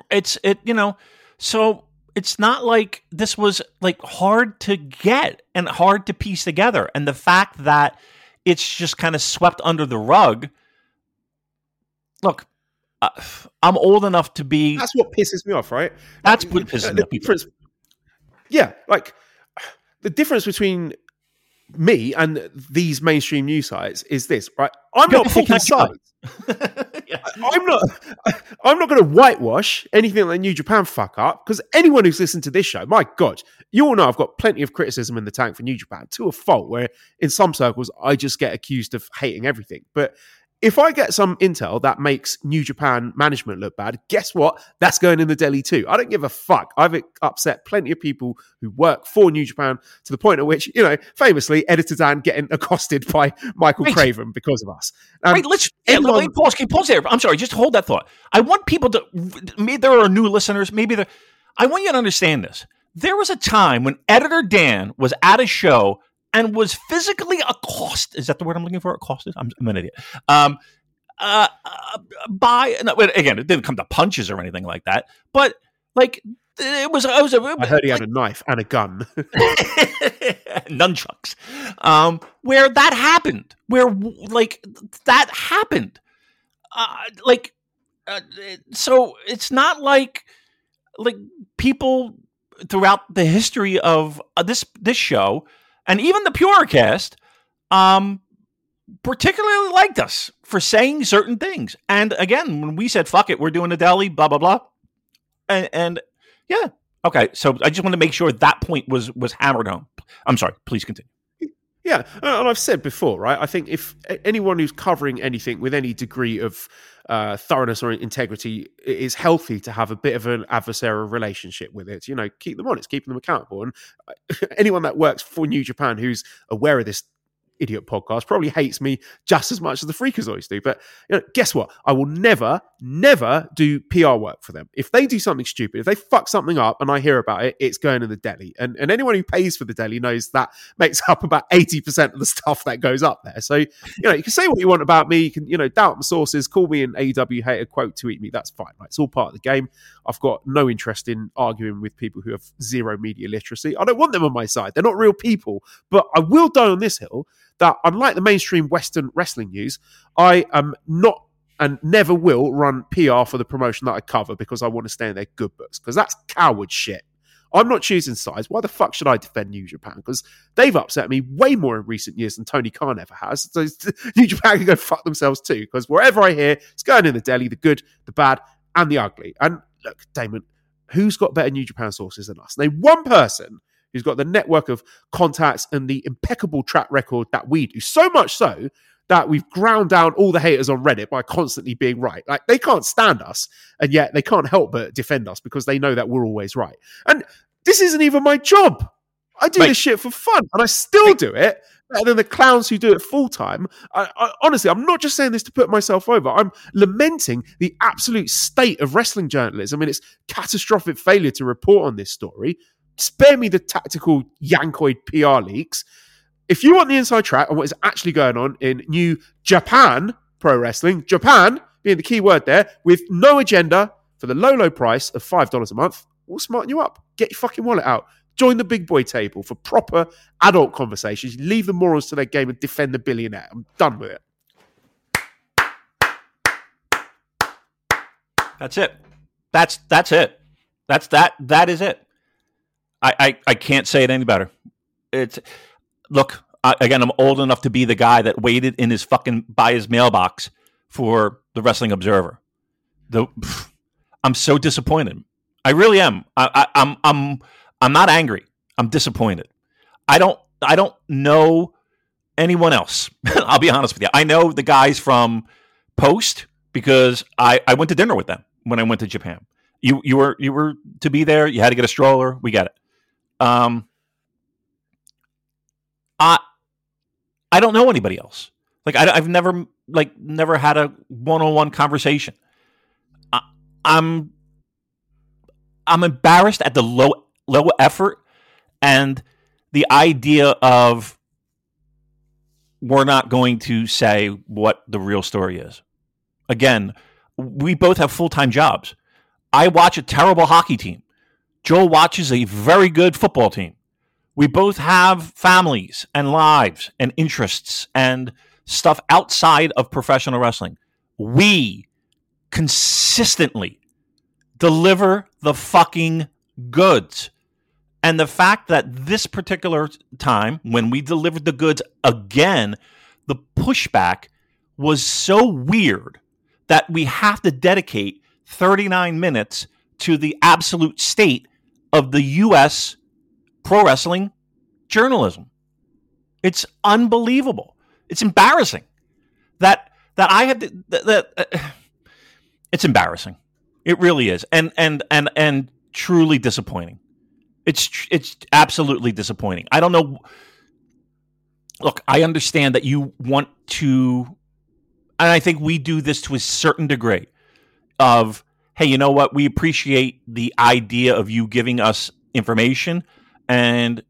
Speaker 5: So it's not like this was like hard to get and hard to piece together. And the fact that it's just kind of swept under the rug. Look, I'm old enough to be.
Speaker 2: That's what pisses me off, right?
Speaker 5: That's what pisses me off.
Speaker 2: Yeah, like the difference between me and these mainstream news sites is this, right? I'm not picking sides. Yeah. I'm not going to whitewash anything that New Japan fuck up, because anyone who's listened to this show, my God, you all know I've got plenty of criticism in the tank for New Japan, to a fault, where in some circles I just get accused of hating everything. But if I get some intel that makes New Japan management look bad, guess what? That's going in the deli too. I don't give a fuck. I've upset plenty of people who work for New Japan, to the point at which, you know, famously, Editor Dan getting accosted by Michael Craven because of us.
Speaker 5: Right, let me pause there. I'm sorry, just hold that thought. I want people to, maybe there are new listeners, I want you to understand this. There was a time when Editor Dan was at a show and was physically accosted. Is that the word I'm looking for? Accosted? I'm an idiot. Again, it didn't come to punches or anything like that, but like I
Speaker 2: heard he had a knife and a gun,
Speaker 5: nunchucks. Where that happened, so it's not like people throughout the history of this show. And even the Purecast, particularly liked us for saying certain things. And again, when we said, fuck it, we're doing a deli, blah, blah, blah. And yeah. Okay. So I just want to make sure that point was hammered home. I'm sorry. Please continue.
Speaker 2: Yeah. And I've said before, right? I think if anyone who's covering anything with any degree of thoroughness or integrity, it is healthy to have a bit of an adversarial relationship with it. You know, keep them honest, keep them accountable. And anyone that works for New Japan who's aware of this idiot podcast probably hates me just as much as the Freakazoids do. But you know, guess what? I will never do PR work for them. If they do something stupid, if they fuck something up and I hear about it, it's going in the deli. And anyone who pays for the deli knows that makes up about 80% of the stuff that goes up there. So, you know, you can say what you want about me. You can, you know, doubt my sources, call me an AEW hater, quote tweet me. That's fine. Right? It's all part of the game. I've got no interest in arguing with people who have zero media literacy. I don't want them on my side. They're not real people. But I will die on this hill that, unlike the mainstream Western wrestling news, I am not and never will run PR for the promotion that I cover because I want to stay in their good books, because that's coward shit. I'm not choosing sides. Why the fuck should I defend New Japan? Because they've upset me way more in recent years than Tony Khan ever has. So New Japan can go fuck themselves too, because wherever I hear, it's going in the deli, the good, the bad, and the ugly. And look, Damon, who's got better New Japan sources than us? Name one person who's got the network of contacts and the impeccable track record that we do. So much so that we've ground down all the haters on Reddit by constantly being right. Like, they can't stand us, and yet they can't help but defend us because they know that we're always right. And this isn't even my job. I do this shit for fun, and I still do it better than the clowns who do it full time. I honestly, I'm not just saying this to put myself over. I'm lamenting the absolute state of wrestling journalism and its catastrophic failure to report on this story. spare me the tactical Yankoid PR leaks. If you want the inside track on what is actually going on in New Japan Pro Wrestling, Japan being the key word there, with no agenda for the low, low price of $5 a month, we'll smarten you up. Get your fucking wallet out. Join the big boy table for proper adult conversations. Leave the morals to their game and defend the billionaire. I'm done with it.
Speaker 5: That's it. That's it. That is it. I can't say it any better. Look, again, I'm old enough to be the guy that waited by his mailbox for the Wrestling Observer. I'm so disappointed. I really am. I'm not angry. I'm disappointed. I don't know anyone else. I'll be honest with you. I know the guys from Post because I went to dinner with them when I went to Japan. You were to be there. You had to get a stroller. We got it. I don't know anybody else. Like I've never had a one-on-one conversation. I'm embarrassed at the low effort and the idea of we're not going to say what the real story is. Again, we both have full-time jobs. I watch a terrible hockey team. Joel watches a very good football team. We both have families and lives and interests and stuff outside of professional wrestling. We consistently deliver the fucking goods. And the fact that this particular time, when we delivered the goods again, the pushback was so weird that we have to dedicate 39 minutes to the absolute state of the U.S. pro wrestling journalism. It's unbelievable. It's embarrassing that I had to, it's embarrassing. It really is, and truly disappointing. It's absolutely disappointing. I don't know. Look, I understand that you want to, and I think we do this to a certain degree of, hey, you know what? We appreciate the idea of you giving us information, and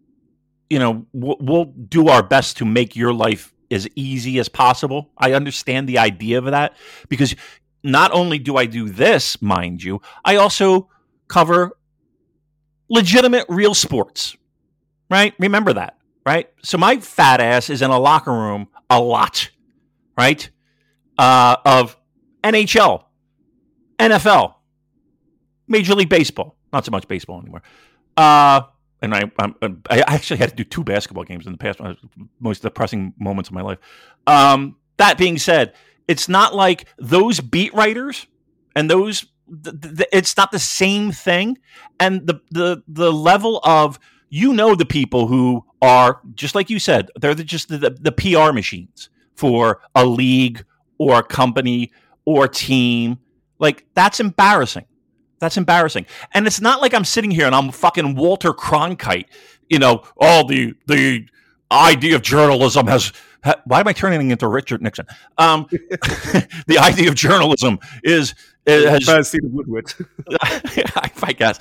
Speaker 5: we'll do our best to make your life as easy as possible. I understand the idea of that because not only do I do this, mind you, I also cover legitimate real sports, right? Remember that, right? So my fat ass is in a locker room a lot, right? Of NHL, NFL, Major League Baseball, not so much baseball anymore. And I actually had to do 2 basketball games in the past, most depressing moments of my life. That being said, it's not like those beat writers and those, it's not the same thing. And the level of, the people who are, just like you said, they're just the PR machines for a league or a company or a team. Like, that's embarrassing. That's embarrassing. And it's not like I'm sitting here and I'm fucking Walter Cronkite, the idea of journalism why am I turning into Richard Nixon? The idea of journalism has
Speaker 2: Stephen Woodward.
Speaker 5: I guess,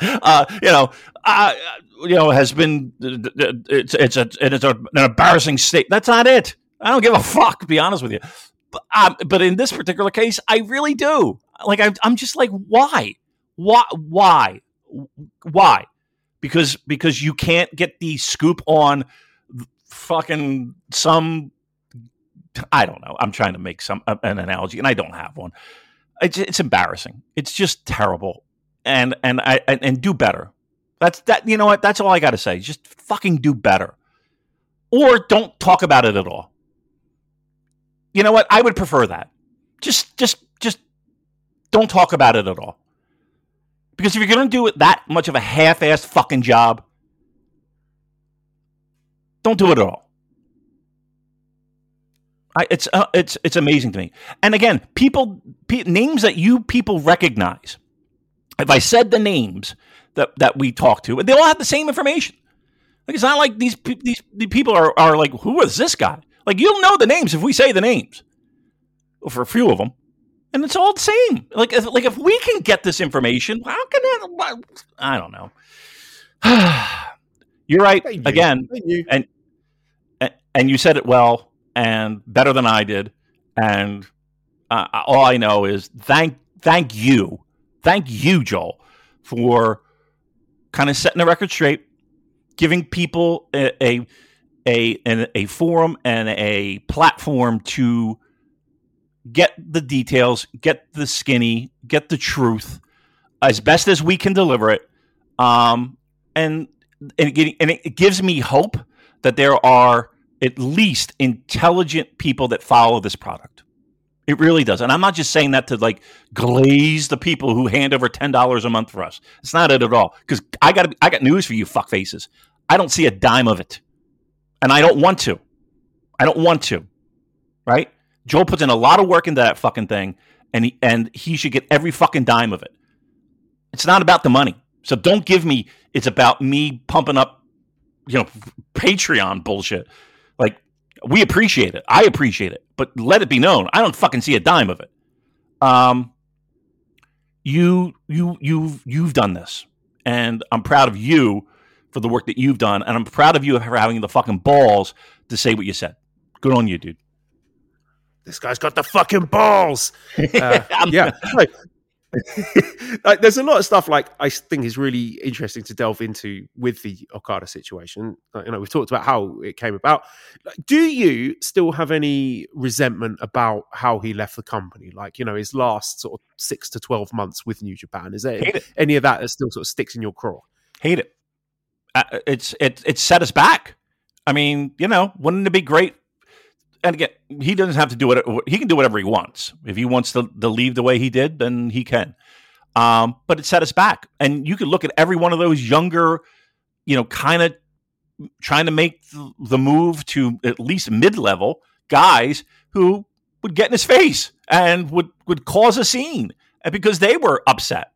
Speaker 5: has been, it's an embarrassing state. That's not it. I don't give a fuck, to be honest with you. But in this particular case, I really do. Like, I'm just like, why? Why? Because you can't get the scoop on fucking some, I don't know. I'm trying to make an analogy, and I don't have one. It's embarrassing. It's just terrible, and do better. That's that. You know what? That's all I got to say. Just fucking do better, or don't talk about it at all. You know what? I would prefer that. Just don't talk about it at all. Because if you're going to do it that much of a half-assed fucking job, don't do it at all. It's amazing to me. And again, names that you people recognize. If I said the names that we talk to, they all have the same information. Like, it's not like these people are like, who is this guy? Like, you'll know the names if we say the names, for a few of them. And it's all the same. Like if we can get this information, how can that? I don't know. You're right
Speaker 2: They knew.
Speaker 5: again,
Speaker 2: They knew.
Speaker 5: and you said it well and better than I did. And all I know is thank you, Joel, for kind of setting the record straight, giving people a forum and a platform to get the details, get the skinny, get the truth as best as we can deliver it. And it gives me hope that there are at least intelligent people that follow this product. It really does. And I'm not just saying that to like glaze the people who hand over $10 a month for us. It's not it at all. Because I got news for you fuckfaces. I don't see a dime of it. And I don't want to. Right? Joel puts in a lot of work into that fucking thing, and he should get every fucking dime of it. It's not about the money. So don't give me it's about me pumping up, Patreon bullshit. Like, we appreciate it. I appreciate it. But let it be known, I don't fucking see a dime of it. You've done this, and I'm proud of you for the work that you've done, and I'm proud of you for having the fucking balls to say what you said. Good on you, dude.
Speaker 2: This guy's got the fucking balls. Yeah. Like, there's a lot of stuff like I think is really interesting to delve into with the Okada situation. We've talked about how it came about. Do you still have any resentment about how he left the company? Like, his last sort of 6 to 12 months with New Japan. Is there any of that still sort of sticks in your craw?
Speaker 5: Hate it. It's set us back. I mean, wouldn't it be great? And again, he doesn't have to do it. He can do whatever he wants. If he wants to leave the way he did, then he can. But it set us back. And you could look at every one of those younger, kind of trying to make the move to at least mid-level guys who would get in his face and would cause a scene, and because they were upset.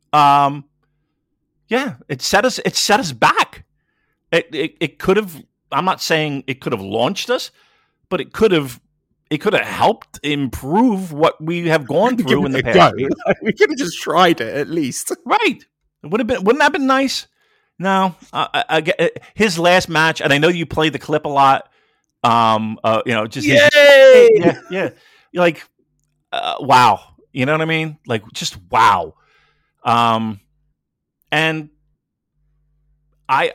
Speaker 5: It set us back. It could have. I'm not saying it could have launched us, but it could have helped improve what we have gone through in the past.
Speaker 2: We could have just tried it at least.
Speaker 5: Right. Wouldn't that have been nice? No. I get his last match, and I know you play the clip a lot. Just
Speaker 2: yay!
Speaker 5: Yeah. You're like, wow. You know what I mean? Like, just wow. And I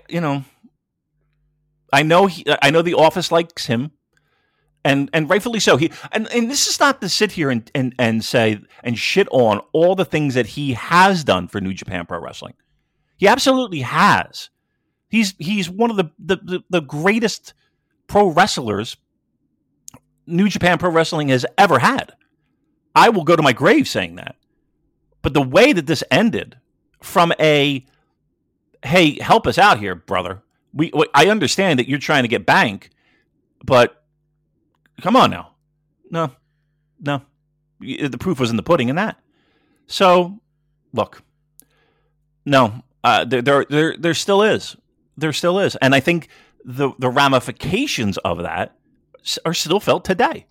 Speaker 5: know the office likes him. And rightfully so. And this is not to sit here and say and shit on all the things that he has done for New Japan Pro Wrestling. He absolutely has. He's one of the greatest pro wrestlers New Japan Pro Wrestling has ever had. I will go to my grave saying that. But the way that this ended, from hey, help us out here, brother. I understand that you're trying to get bank, but come on now. No. The proof was in the pudding in that. So, look. No, there still is. There still is. And I think the ramifications of that are still felt today.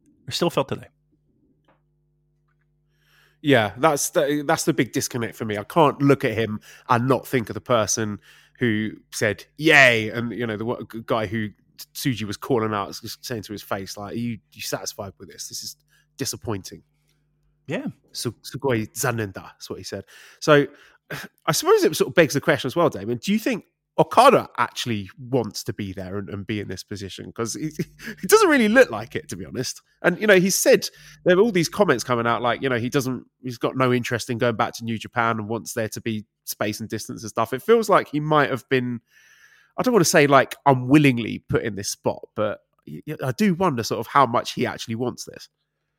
Speaker 2: Yeah, that's the big disconnect for me. I can't look at him and not think of the person who said "yay," and the guy who Tsuji was calling out, saying to his face, like, "Are you satisfied with this? This is disappointing."
Speaker 5: Yeah,
Speaker 2: Sugoi zanenda. That's what he said. So, I suppose it sort of begs the question as well, Damon. Do you think Okada actually wants to be there and be in this position? Because it doesn't really look like it, to be honest. And he said there are all these comments coming out like he's got no interest in going back to New Japan and wants there to be space and distance and stuff. It feels like he might have been, I don't want to say like unwillingly put in this spot, but I do wonder sort of how much he actually wants this.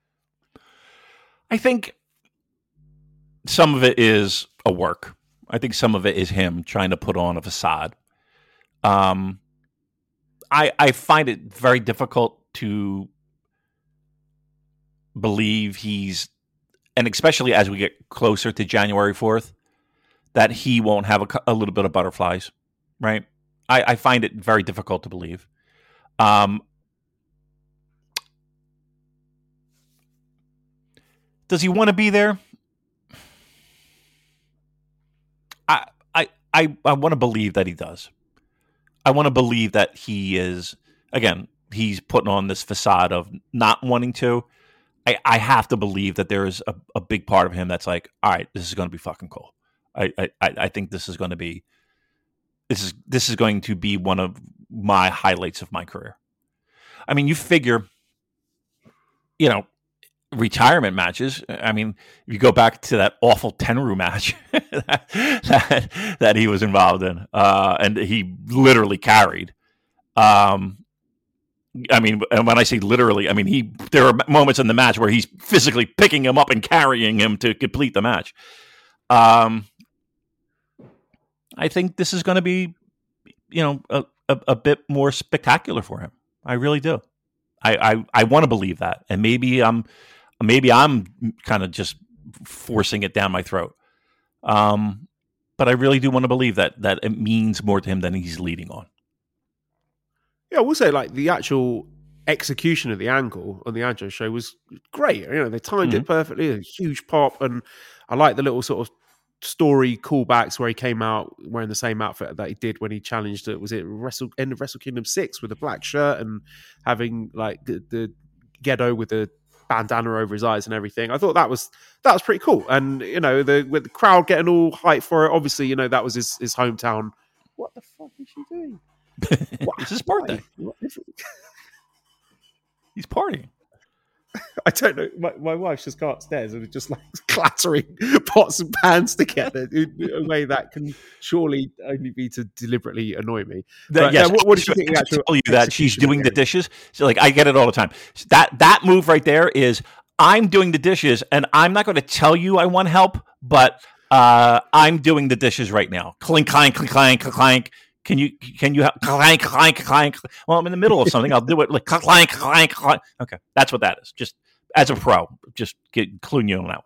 Speaker 5: I think some of it is a work. I think some of it is him trying to put on a facade. I find it very difficult to believe and especially as we get closer to January 4th, that he won't have a little bit of butterflies, right? I find it very difficult to believe. Does he want to be there? I want to believe that he does. I want to believe that he is, again, he's putting on this facade of not wanting to. I have to believe that there is a big part of him that's like, all right, this is going to be fucking cool. I think this is going to be this is going to be one of my highlights of my career. I mean, you figure, retirement matches. I mean, if you go back to that awful Tenryu match that he was involved in, and he literally carried. I mean, and when I say literally, I mean there are moments in the match where he's physically picking him up and carrying him to complete the match. I think this is going to be, a bit more spectacular for him. I really do. I want to believe that, and maybe I'm kind of just forcing it down my throat. But I really do want to believe that it means more to him than he's leading on.
Speaker 2: Yeah, I will say, like, the actual execution of the angle on the Andro show was great. They timed it perfectly, a huge pop, and I like the little sort of story callbacks where he came out wearing the same outfit that he did when he challenged it. Was it end of Wrestle Kingdom 6 with a black shirt and having like the Gedo with the bandana over his eyes and everything? I thought that was pretty cool. And with the crowd getting all hyped for it, obviously that was his hometown. What the fuck is she doing?
Speaker 5: It's his birthday. He's partying.
Speaker 2: I don't know. My wife's just gone upstairs and was just like clattering pots and pans together in a way that can surely only be to deliberately annoy me.
Speaker 5: Yes,
Speaker 2: what did you think?
Speaker 5: Tell you that she's doing the dishes. So, like, I get it all the time. That move right there is, I'm doing the dishes, and I'm not going to tell you I want help, but I'm doing the dishes right now. Clink, clank, clink, clank, clank. Can you clank, clank, clank? Well, I'm in the middle of something. I'll do it like clank, clank, clank. Okay, that's what that is. Just as a pro, just cluing you on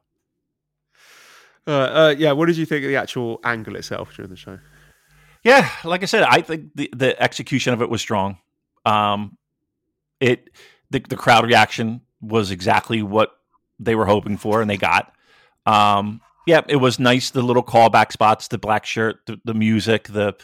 Speaker 5: that.
Speaker 2: Yeah. What did you think of the actual angle itself during the show?
Speaker 5: Yeah, like I said, I think the execution of it was strong. The crowd reaction was exactly what they were hoping for, and they got. Yeah, it was nice. The little callback spots, the black shirt, the music, the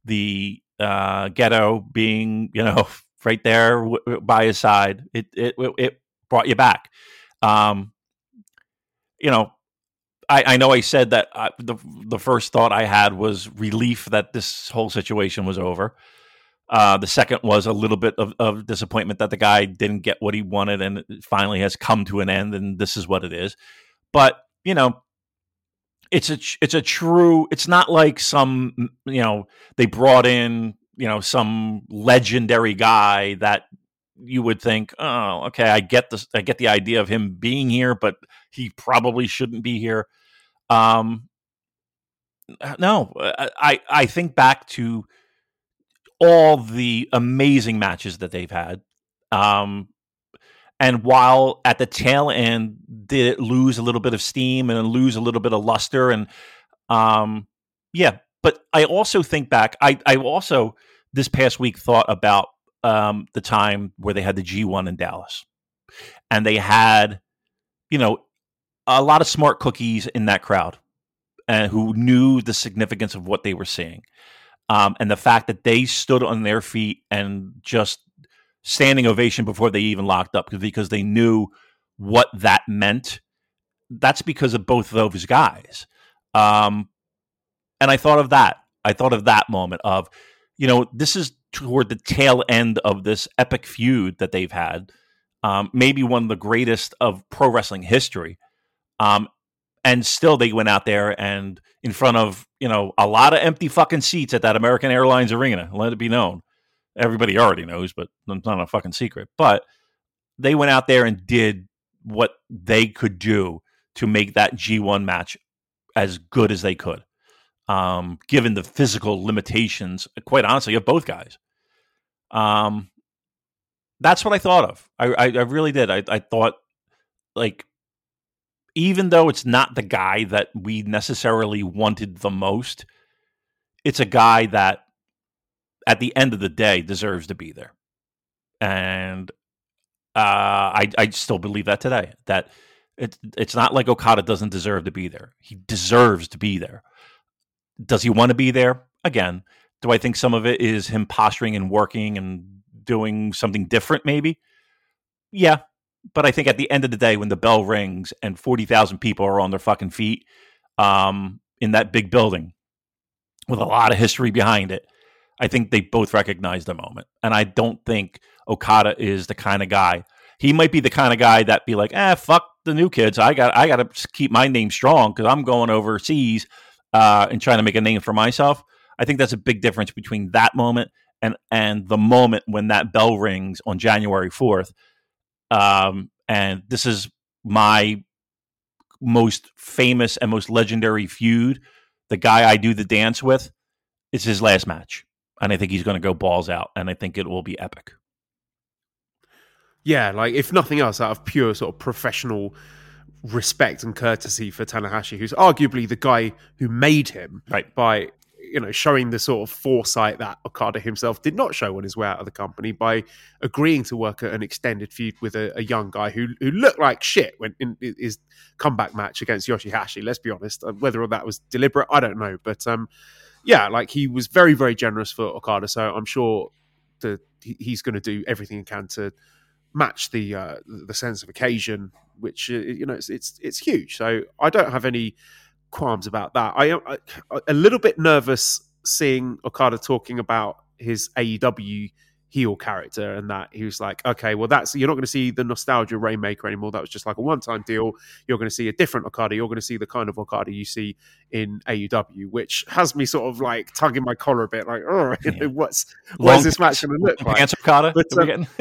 Speaker 5: Gedo being, right there by his side. It brought you back. I know I said that the first thought I had was relief that this whole situation was over. The second was a little bit of disappointment that the guy didn't get what he wanted, and it finally has come to an end, and this is what it is. But, it's a true, it's not like some, they brought in, some legendary guy that you would think, oh, okay, I get this. I get the idea of him being here, but he probably shouldn't be here. No, I think back to all the amazing matches that they've had. And while at the tail end, did it lose a little bit of steam and lose a little bit of luster? And but I also think back, I also this past week thought about the time where they had the G1 in Dallas. And they had, a lot of smart cookies in that crowd and who knew the significance of what they were seeing. And the fact that they stood on their feet and just standing ovation before they even locked up because they knew what that meant. That's because of both of those guys. And I thought of that. I thought of that moment of, this is toward the tail end of this epic feud that they've had. Maybe one of the greatest of pro wrestling history. And still they went out there and in front of, a lot of empty fucking seats at that American Airlines arena. Let it be known. Everybody already knows, but it's not a fucking secret. But they went out there and did what they could do to make that G1 match as good as they could, given the physical limitations, quite honestly, of both guys. That's what I thought of. I really did. I thought, like, even though it's not the guy that we necessarily wanted the most, it's a guy that at the end of the day deserves to be there. And I still believe that today, that it's not like Okada doesn't deserve to be there. He deserves to be there. Does he want to be there? Again, do I think some of it is him posturing and working and doing something different maybe? Yeah. But I think at the end of the day, when the bell rings and 40,000 people are on their fucking feet in that big building with a lot of history behind it, I think they both recognize the moment. And I don't think Okada is the kind of guy. He might be the kind of guy that be like, fuck the new kids. I got to keep my name strong because I'm going overseas and trying to make a name for myself. I think that's a big difference between that moment and the moment when that bell rings on January 4th. And this is my most famous and most legendary feud. The guy I do the dance with, it's his last match. And I think he's going to go balls out. And I think it will be epic.
Speaker 2: Yeah, like if nothing else, out of pure sort of professional respect and courtesy for Tanahashi, who's arguably the guy who made him,
Speaker 5: right,
Speaker 2: by showing the sort of foresight that Okada himself did not show on his way out of the company by agreeing to work at an extended feud with a young guy who looked like shit when in his comeback match against Yoshihashi. Let's be honest, whether that was deliberate, I don't know, but yeah, like he was very, very generous for Okada, so I'm sure that he's going to do everything he can to match the sense of occasion, which it's huge. So I don't have any qualms about that. I'm a little bit nervous seeing Okada talking about his AEW heel character, and that he was like, okay, well, you're not going to see the nostalgia Rainmaker anymore. That was just like a one-time deal. You're going to see a different Okada. You're going to see the kind of Okada you see in AEW, which has me sort of like tugging my collar a bit, like, oh, what's this match going to look like?
Speaker 5: Answer Okada.
Speaker 2: But,
Speaker 5: we're getting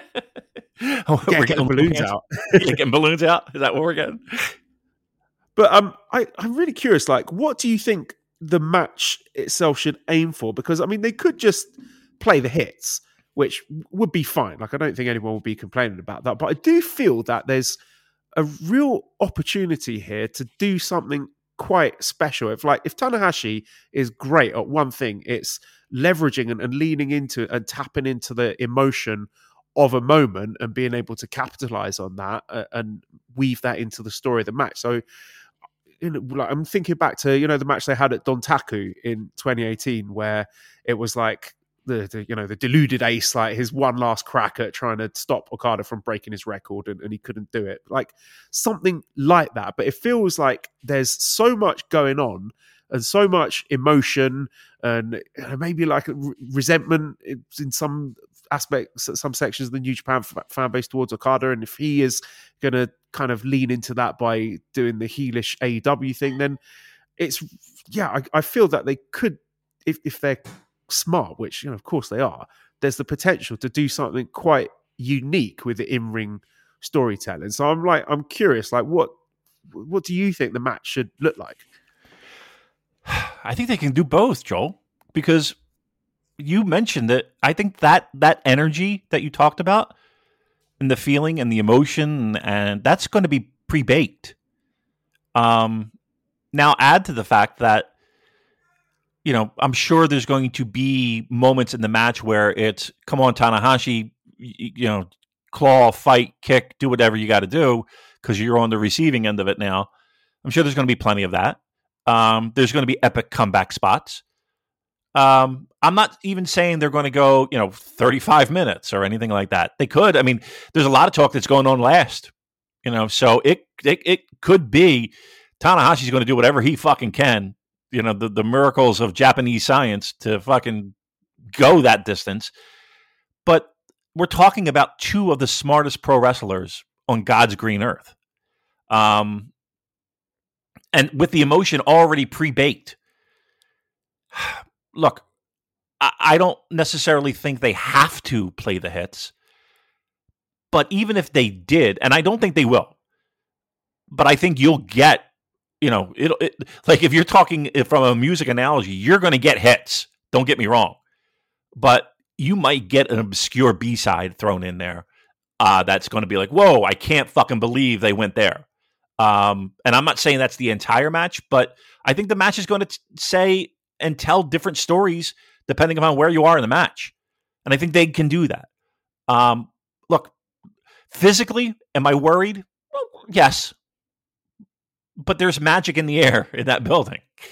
Speaker 2: we're getting balloons out.
Speaker 5: Getting balloons out. Is that what we're getting?
Speaker 2: But I'm really curious, like, what do you think the match itself should aim for? Because, I mean, they could just play the hits, which would be fine. Like, I don't think anyone will be complaining about that. But I do feel that there's a real opportunity here to do something quite special. If Tanahashi is great at one thing, it's leveraging and leaning into and tapping into the emotion of a moment and being able to capitalize on that and weave that into the story of the match. So, I'm thinking back to the match they had at Dontaku in 2018, where it was like the deluded ace, like his one last crack at trying to stop Okada from breaking his record, and he couldn't do it. Like something like that. But it feels like there's so much going on and so much emotion and maybe like resentment in some aspects, some sections of the New Japan fan base towards Okada. And if he is going to kind of lean into that by doing the heelish AEW thing, then I feel that they could, if they're smart, which of course they are, there's the potential to do something quite unique with the in-ring storytelling. So I'm curious, like what do you think the match should look like?
Speaker 5: I think they can do both, Joel, because you mentioned it. I think that energy that you talked about and the feeling and the emotion, and that's going to be pre-baked. Now add to the fact that, I'm sure there's going to be moments in the match where it's, come on, Tanahashi, claw, fight, kick, do whatever you got to do because you're on the receiving end of it now. I'm sure there's going to be plenty of that. There's going to be epic comeback spots. I'm not even saying they're going to go, 35 minutes or anything like that. They could. I mean, there's a lot of talk that's going on last, so it could be Tanahashi's going to do whatever he fucking can, the miracles of Japanese science to fucking go that distance. But we're talking about two of the smartest pro wrestlers on God's green earth. And with the emotion already pre-baked. Look, I don't necessarily think they have to play the hits. But even if they did, and I don't think they will, but I think you'll get, like if you're talking from a music analogy, you're going to get hits. Don't get me wrong. But you might get an obscure B-side thrown in there that's going to be like, whoa, I can't fucking believe they went there. And I'm not saying that's the entire match, but I think the match is going to say and tell different stories depending upon where you are in the match. And I think they can do that. Look, physically, am I worried? Well, yes. But there's magic in the air in that building.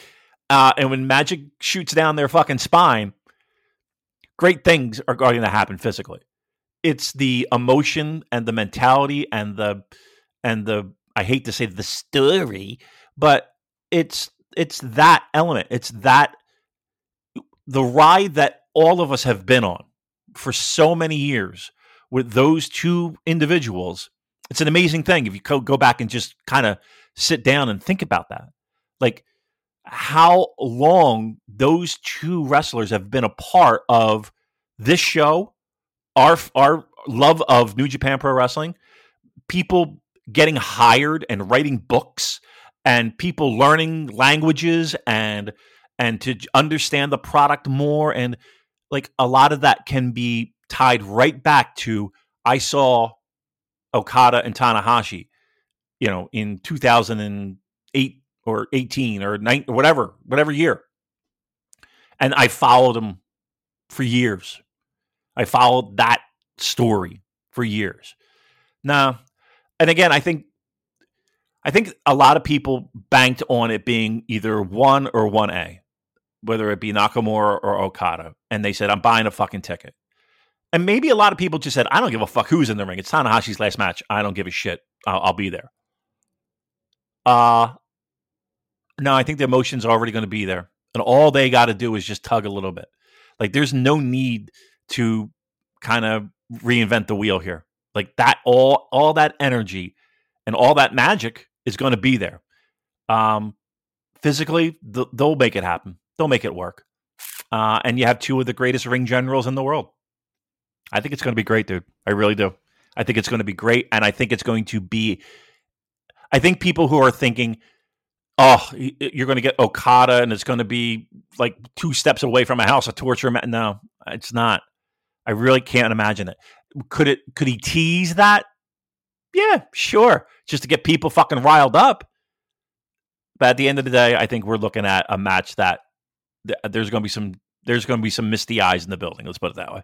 Speaker 5: And when magic shoots down their fucking spine, great things are going to happen physically. It's the emotion and the mentality and the I hate to say the story, but it's that element. It's that the ride that all of us have been on for so many years with those two individuals. It's an amazing thing if you go back and just kind of sit down and think about that. Like how long those two wrestlers have been a part of this show, our love of New Japan Pro Wrestling, people getting hired and writing books and people learning languages and to understand the product more. And like a lot of that can be tied right back to, I saw Okada and Tanahashi, in 2008 or 18 or 9 or whatever year. And I followed them for years. I followed that story for years. Now, and again, I think a lot of people banked on it being either 1 or 1A, whether it be Nakamura or Okada. And they said, I'm buying a fucking ticket. And maybe a lot of people just said, I don't give a fuck who's in the ring. It's Tanahashi's last match. I don't give a shit. I'll be there. No, I think the emotion's already going to be there. And all they got to do is just tug a little bit. Like there's no need to kind of reinvent the wheel here. Like that, all that energy and all that magic is going to be there. Physically, they'll make it happen. They'll make it work. And you have two of the greatest ring generals in the world. I think it's going to be great, dude. I really do. I think it's going to be great. And I think it's going to be, I think people who are thinking, oh, you're going to get Okada and it's going to be like 2 steps away from a house of torture. No, it's not. I really can't imagine it. Could he tease that? Yeah, sure. Just to get people fucking riled up. But at the end of the day, I think we're looking at a match that there's going to be some misty eyes in the building. Let's put it that way.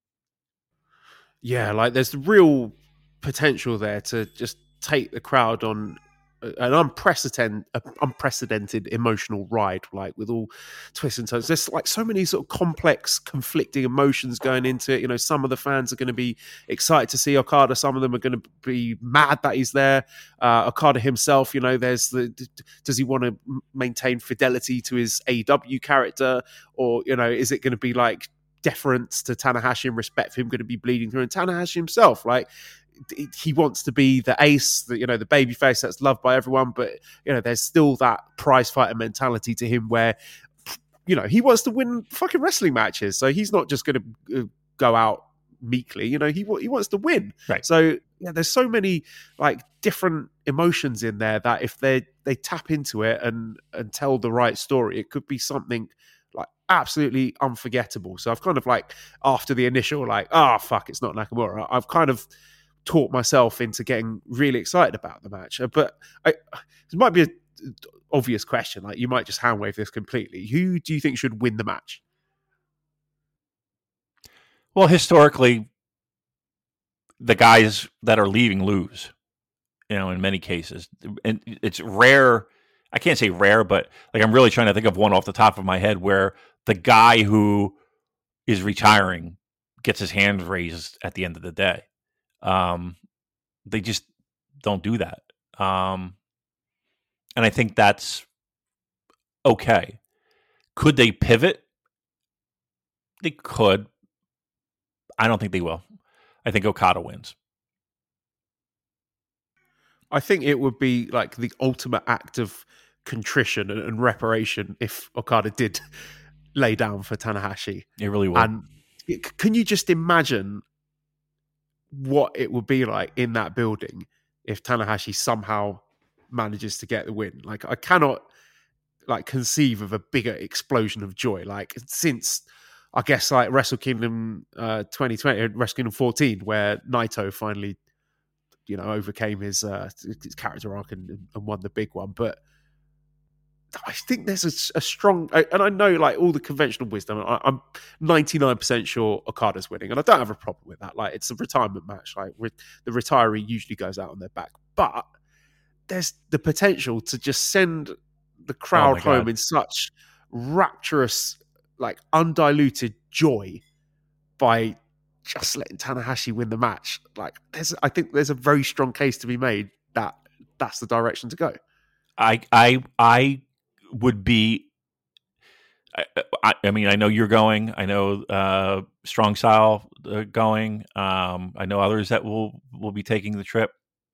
Speaker 2: Yeah, like there's real potential there to just take the crowd on an unprecedented emotional ride, like with all twists and turns. There's like so many sort of complex, conflicting emotions going into it. Some of the fans are going to be excited to see Okada. Some of them are going to be mad that he's there. Okada himself, there's does he want to maintain fidelity to his AEW character, or is it going to be like deference to Tanahashi and respect for him going to be bleeding through? And Tanahashi himself, like, he wants to be the ace, the baby face that's loved by everyone, but there's still that prize fighter mentality to him where he wants to win fucking wrestling matches. So he's not just going to go out meekly. He wants to win. Right. So there's so many like different emotions in there that if they tap into it and tell the right story, it could be something like absolutely unforgettable. So I've kind of like, after the initial like, fuck, it's not Nakamura, I've kind of taught myself into getting really excited about the match. But it might be an obvious question. Like, you might just hand wave this completely. Who do you think should win the match?
Speaker 5: Well, historically, the guys that are leaving lose, in many cases. And it's rare. I can't say rare, but like I'm really trying to think of one off the top of my head where the guy who is retiring gets his hand raised at the end of the day. They just don't do that. And I think that's okay. Could they pivot? They could. I don't think they will. I think Okada wins.
Speaker 2: I think it would be like the ultimate act of contrition and reparation if Okada did lay down for Tanahashi.
Speaker 5: It really would.
Speaker 2: And can you just imagine what it would be like in that building if Tanahashi somehow manages to get the win? Like, I cannot like conceive of a bigger explosion of joy. Like, since I guess like Wrestle Kingdom 2020, Wrestle Kingdom 14, where Naito finally, overcame his character arc and won the big one. But I think there's a strong, and I know like all the conventional wisdom, I'm 99% sure Okada's winning, and I don't have a problem with that. Like, it's a retirement match. Like, the retiree usually goes out on their back, but there's the potential to just send the crowd home in such rapturous, like undiluted joy by just letting Tanahashi win the match. Like, I think there's a very strong case to be made that that's the direction to go.
Speaker 5: I would be. I mean, I know you're going. I know Strong Style going. I know others that will be taking the trip.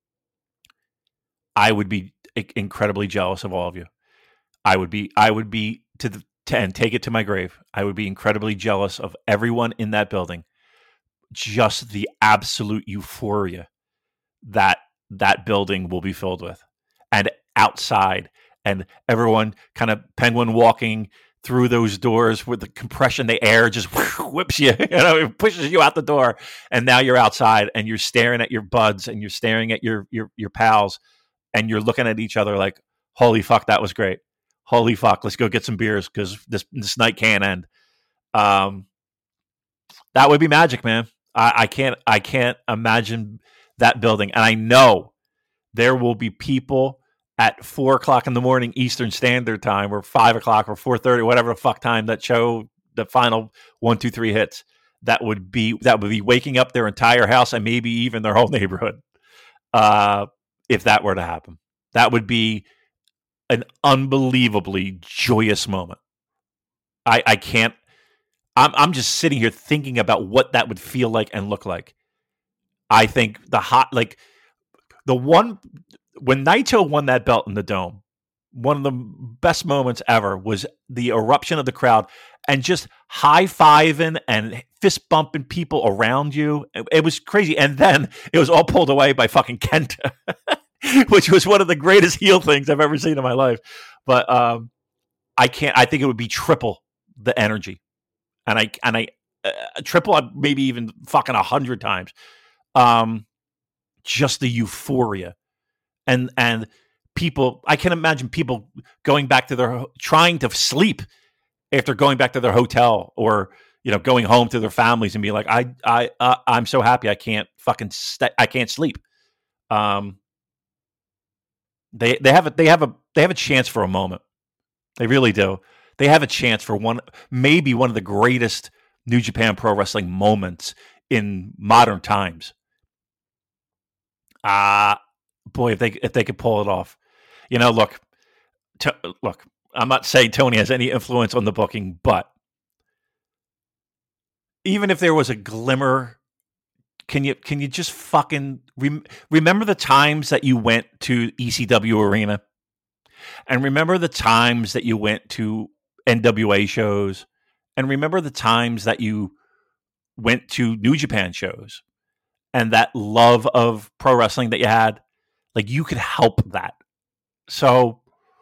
Speaker 5: I would be incredibly jealous of all of you. I would be and take it to my grave. I would be incredibly jealous of everyone in that building. Just the absolute euphoria that building will be filled with, and outside, and everyone kind of penguin walking through those doors with the compression, the air just whips you, it pushes you out the door, and now you're outside and you're staring at your buds and you're staring at your pals, and you're looking at each other like, holy fuck, that was great. Holy fuck, let's go get some beers because this night can't end. That would be magic, man. I can't imagine that building. And I know there will be people at 4:00 in the morning Eastern Standard Time, or 5:00 or 4:30, whatever the fuck time that show the final 1, 2, 3 hits, that would be waking up their entire house and maybe even their whole neighborhood. If that were to happen, that would be an unbelievably joyous moment. I can't. I'm just sitting here thinking about what that would feel like and look like. I think when Naito won that belt in the Dome, one of the best moments ever was the eruption of the crowd and just high-fiving and fist-bumping people around you. It was crazy. And then it was all pulled away by fucking Kenta, which was one of the greatest heel things I've ever seen in my life. But I think it would be triple the energy. And I triple, maybe even fucking 100 times. Just the euphoria, and people. I can imagine people going back to trying to sleep after going back to their hotel, or going home to their families and being like, I'm so happy I can't fucking I can't sleep. They have a chance for a moment. They really do. They have a chance for maybe one of the greatest New Japan Pro Wrestling moments in modern times. Boy, if they could pull it off. Look, I'm not saying Tony has any influence on the booking, but even if there was a glimmer, can you just fucking remember the times that you went to ECW Arena, and remember the times that you went to NWA shows, and remember the times that you went to New Japan shows, and that love of pro wrestling that you had? Like, you could help that. So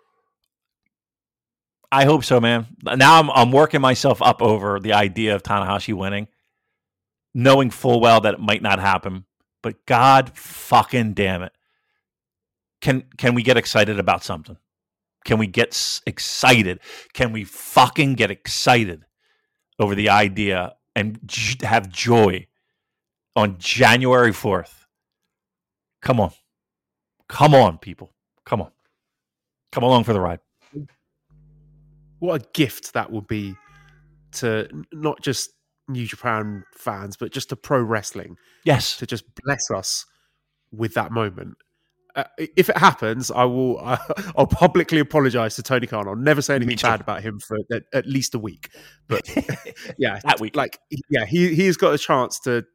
Speaker 5: I hope so, man. Now I'm working myself up over the idea of Tanahashi winning, knowing full well that it might not happen. But God fucking damn it. Can we get excited about something? Can we get excited? Can we fucking get excited over the idea and have joy on January 4th? Come on. Come on, people. Come on. Come along for the ride.
Speaker 2: What a gift that would be to not just New Japan fans, but just to pro wrestling.
Speaker 5: Yes.
Speaker 2: To just bless us with that moment. If it happens, I'll publicly apologize to Tony Khan. I'll never say anything bad about him for at least a week. But yeah,
Speaker 5: that week.
Speaker 2: He's got a chance to.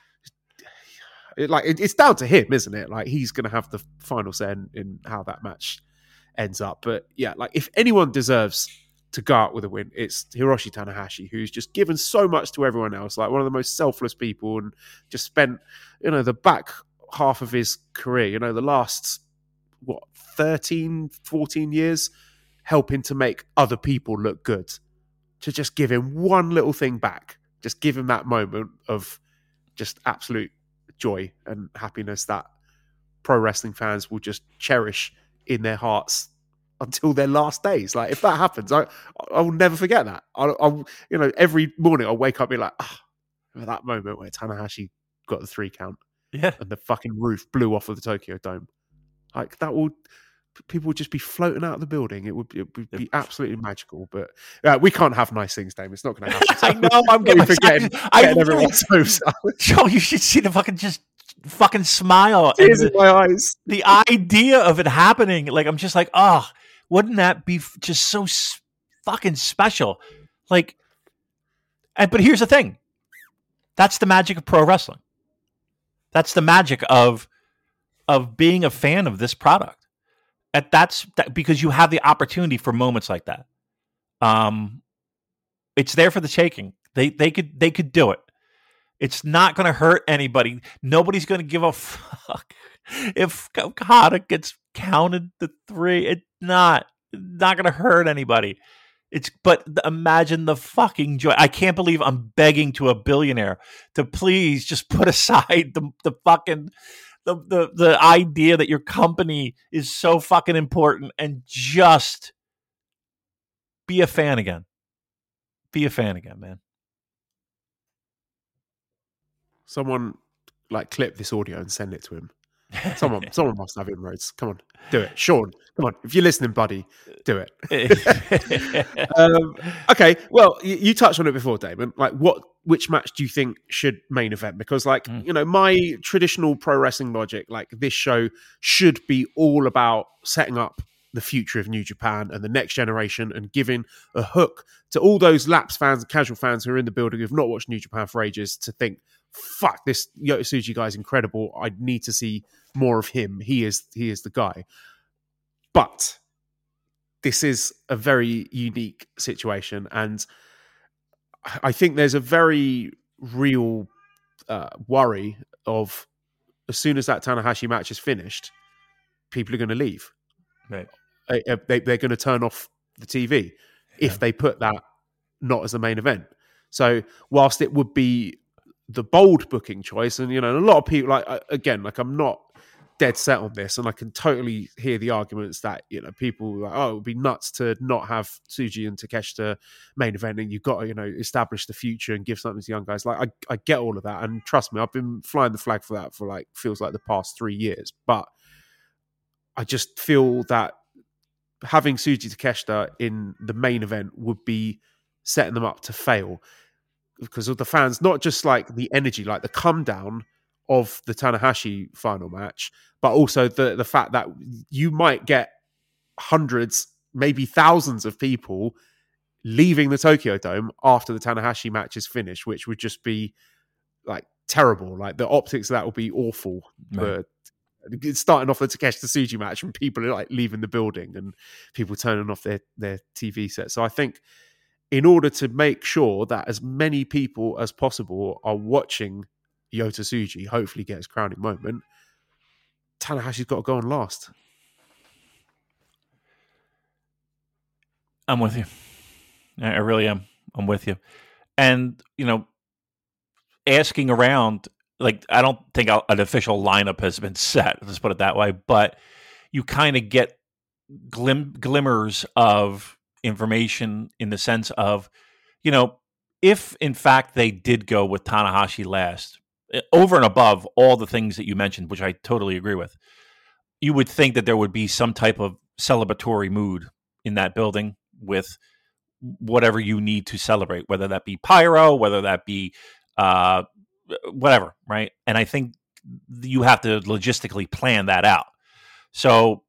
Speaker 2: It's down to him, isn't it? Like, he's going to have the final say in how that match ends up. But yeah, if anyone deserves to go out with a win, it's Hiroshi Tanahashi, who's just given so much to everyone else. Like, one of the most selfless people, and just spent, the back half of his career, the last 13, 14 years, helping to make other people look good. To just give him one little thing back, just give him that moment of just absolute joy and happiness that pro wrestling fans will just cherish in their hearts until their last days. Like, if that happens, I will never forget that. I'll every morning I'll wake up and be like, remember that moment where Tanahashi got the 3 count,
Speaker 5: yeah,
Speaker 2: and the fucking roof blew off of the Tokyo Dome. Like, that will people would just be floating out of the building. It would be absolutely magical. But we can't have nice things, Dave. It's not going to happen.
Speaker 5: I know. I'm getting
Speaker 2: everyone's hopes up.
Speaker 5: Joe, you should see the fucking smile.
Speaker 2: Tears in my eyes.
Speaker 5: The idea of it happening, like I'm just like, oh, wouldn't that be just so fucking special? Like, but here's the thing. That's the magic of pro wrestling. That's the magic of being a fan of this product. And that's because you have the opportunity for moments like that. It's there for the taking. They could do it. It's not going to hurt anybody. Nobody's going to give a fuck if Okada gets counted to 3. It's not going to hurt anybody. But imagine the fucking joy. I can't believe I'm begging to a billionaire to please just put aside the fucking the idea that your company is so fucking important and just be a fan again. Be a fan again, man.
Speaker 2: Someone clip this audio and send it to him. Someone must have inroads. Come on, do it, Sean. Come on, if you're listening, buddy, do it. Okay, well, you touched on it before, Damon. Which match do you think should main event? Because, my traditional pro wrestling logic, this show should be all about setting up the future of New Japan and the next generation, and giving a hook to all those lapsed fans and casual fans who are in the building who've not watched New Japan for ages to think, fuck, this Yota Tsuji guy is incredible. I need to see more of him. He is the guy. But this is a very unique situation, and I think there's a very real worry of, as soon as that Tanahashi match is finished, people are going to leave.
Speaker 5: Right.
Speaker 2: They're going to turn off the TV if they put that not as a main event. So whilst it would be the bold booking choice, and a lot of people I'm not dead set on this, and I can totally hear the arguments that people it would be nuts to not have Tsuji and Takeshita main event, and you've got to establish the future and give something to young guys. I get all of that, and trust me, I've been flying the flag for that for feels like the past 3 years, but I just feel that having Tsuji Takeshita in the main event would be setting them up to fail, because of the fans, not just the energy, the come down of the Tanahashi final match, but also the fact that you might get hundreds, maybe thousands of people leaving the Tokyo Dome after the Tanahashi match is finished, which would just be terrible. The optics of that would be awful.
Speaker 5: Right.
Speaker 2: Starting off the Takeshita Tsuji match when people are leaving the building and people turning off their TV set. So I think, in order to make sure that as many people as possible are watching Yota Tsuji hopefully get his crowning moment, Tanahashi's got to go on last.
Speaker 5: I'm with you. I really am. I'm with you. And, asking around, I don't think an official lineup has been set, let's put it that way, but you kind of get glimmers of information in the sense of, if in fact they did go with Tanahashi last, over and above all the things that you mentioned, which I totally agree with, you would think that there would be some type of celebratory mood in that building with whatever you need to celebrate, whether that be pyro, whether that be whatever, right? And I think you have to logistically plan that out. So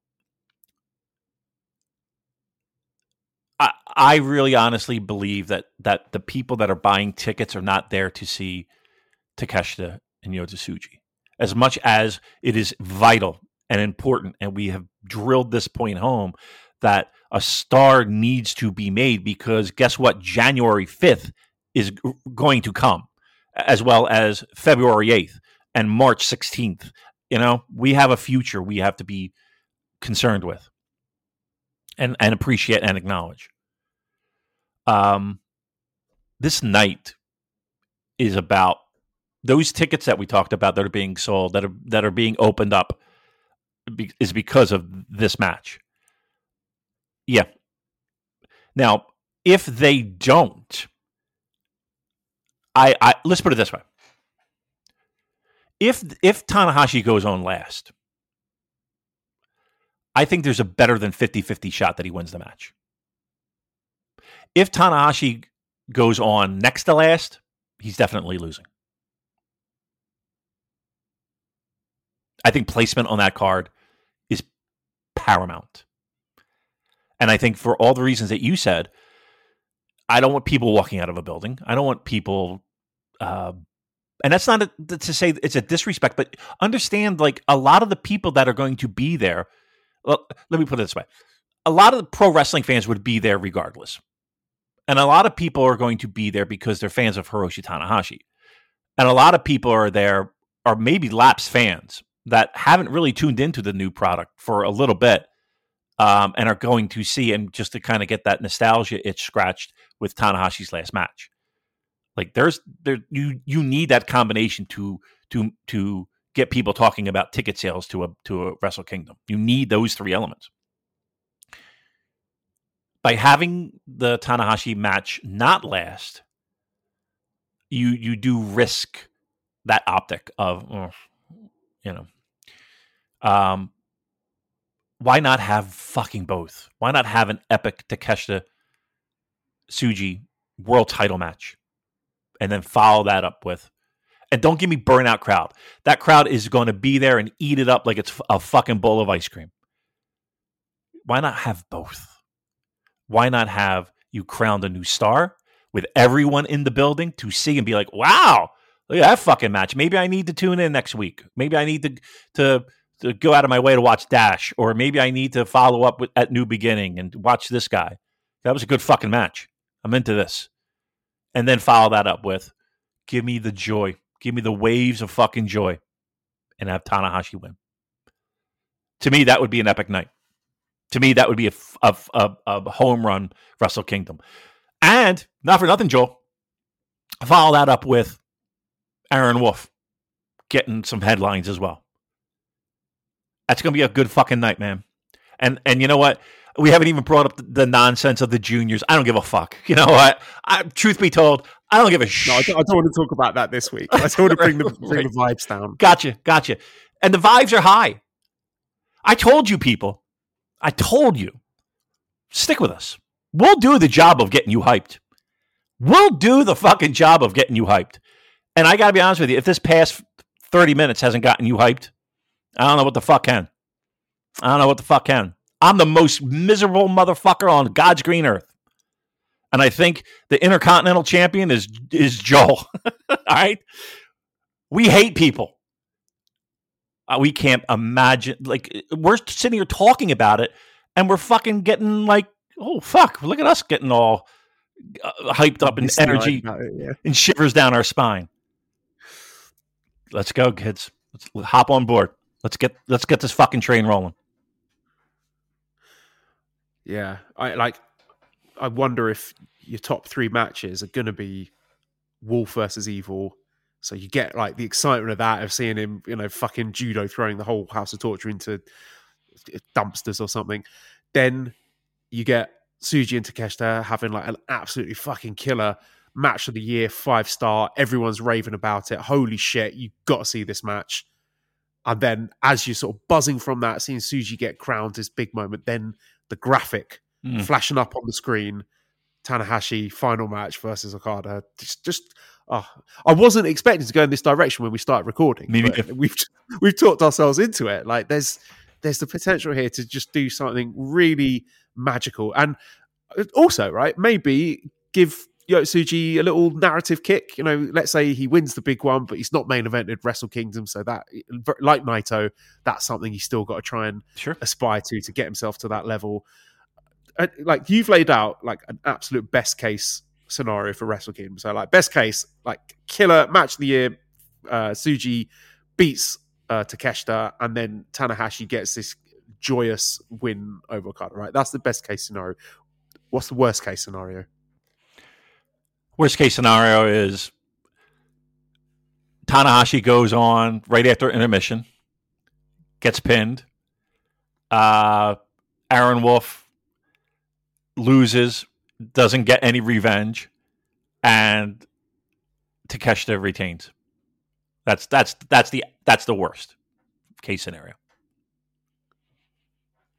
Speaker 5: I really honestly believe that the people that are buying tickets are not there to see Takeshita and Yota Tsuji, as much as it is vital and important, and we have drilled this point home, that a star needs to be made, because guess what? January 5th is going to come, as well as February 8th and March 16th. We have a future we have to be concerned with and appreciate and acknowledge. This night is about those tickets that we talked about that are being sold, that are being opened up, is because of this match. Yeah. Now, if they don't, I let's put it this way: if Tanahashi goes on last, I think there's a better than 50-50 shot that he wins the match. If Tanahashi goes on next to last, he's definitely losing. I think placement on that card is paramount. And I think for all the reasons that you said, I don't want people walking out of a building. I don't want people, and that's not to say it's a disrespect, but understand, like, a lot of the people that are going to be there, well, let me put it this way. A lot of the pro wrestling fans would be there regardless. And a lot of people are going to be there because they're fans of Hiroshi Tanahashi. And a lot of people are there, are maybe lapsed fans that haven't really tuned into the new product for a little bit, and are going to see, and just to kind of get that nostalgia itch scratched with Tanahashi's last match. Like, you need that combination to get people talking about ticket sales to a Wrestle Kingdom. You need those three elements. By having the Tanahashi match not last, you do risk that optic of, why not have fucking both? Why not have an epic Takeshita Tsuji world title match and then follow that up with, and don't give me burnout crowd. That crowd is going to be there and eat it up like it's a fucking bowl of ice cream. Why not have both? Why not have you crowned a new star with everyone in the building to see and be like, wow, look at that fucking match. Maybe I need to tune in next week. Maybe I need to go out of my way to watch Dash, or maybe I need to follow up at New Beginning and watch this guy. That was a good fucking match. I'm into this. And then follow that up with, give me the joy. Give me the waves of fucking joy, and have Tanahashi win. To me, that would be an epic night. To me, that would be a home run Wrestle Kingdom. And, not for nothing, Joel, follow that up with Aaron Wolf getting some headlines as well. That's going to be a good fucking night, man. And you know what? We haven't even brought up the nonsense of the juniors. I don't give a fuck. You know what? Truth be told, I don't give a shit.
Speaker 2: No, I don't want to talk about that this week. I don't want to bring the vibes down.
Speaker 5: Gotcha. And the vibes are high. I told you, people. I told you. Stick with us. We'll do the job of getting you hyped. We'll do the fucking job of getting you hyped. And I got to be honest with you, if this past 30 minutes hasn't gotten you hyped, I don't know what the fuck can. I'm the most miserable motherfucker on God's green earth. And I think the Intercontinental Champion is Joel. All right? We hate people. We can't imagine. Like, we're sitting here talking about it, and we're fucking getting like, oh, fuck. Look at us getting all hyped up and energy and shivers down our spine. Let's go, kids. Let's hop on board. Let's get this fucking train rolling.
Speaker 2: Yeah, I wonder if your top three matches are going to be Wolf versus Evil. So you get like the excitement of that, of seeing him, fucking judo throwing the whole House of Torture into dumpsters or something. Then you get Tsuji and Takeshita having like an absolutely fucking killer match of the year, 5-star. Everyone's raving about it. Holy shit, you got to see this match. And then as you're sort of buzzing from that, seeing Tsuji get crowned, this big moment, then the graphic flashing up on the screen, Tanahashi final match versus Okada. I wasn't expecting to go in this direction when we started recording. We've talked ourselves into it. Like there's the potential here to just do something really magical, and also, right, maybe give Yotsuji a little narrative kick. Let's say he wins the big one, but he's not main evented Wrestle Kingdom, so that, like Naito, that's something he's still got to try and aspire to get himself to that level. Like, you've laid out like an absolute best case scenario for Wrestle Kingdom. So, like, best case, like, killer match of the year, Tsuji beats Takeshita, and then Tanahashi gets this joyous win over Okada, right? That's the best case scenario. What's the worst case scenario?
Speaker 5: Worst case scenario is Tanahashi goes on right after intermission, gets pinned. Aaron Wolf loses, doesn't get any revenge, and Takeshita retains. That's the worst case scenario.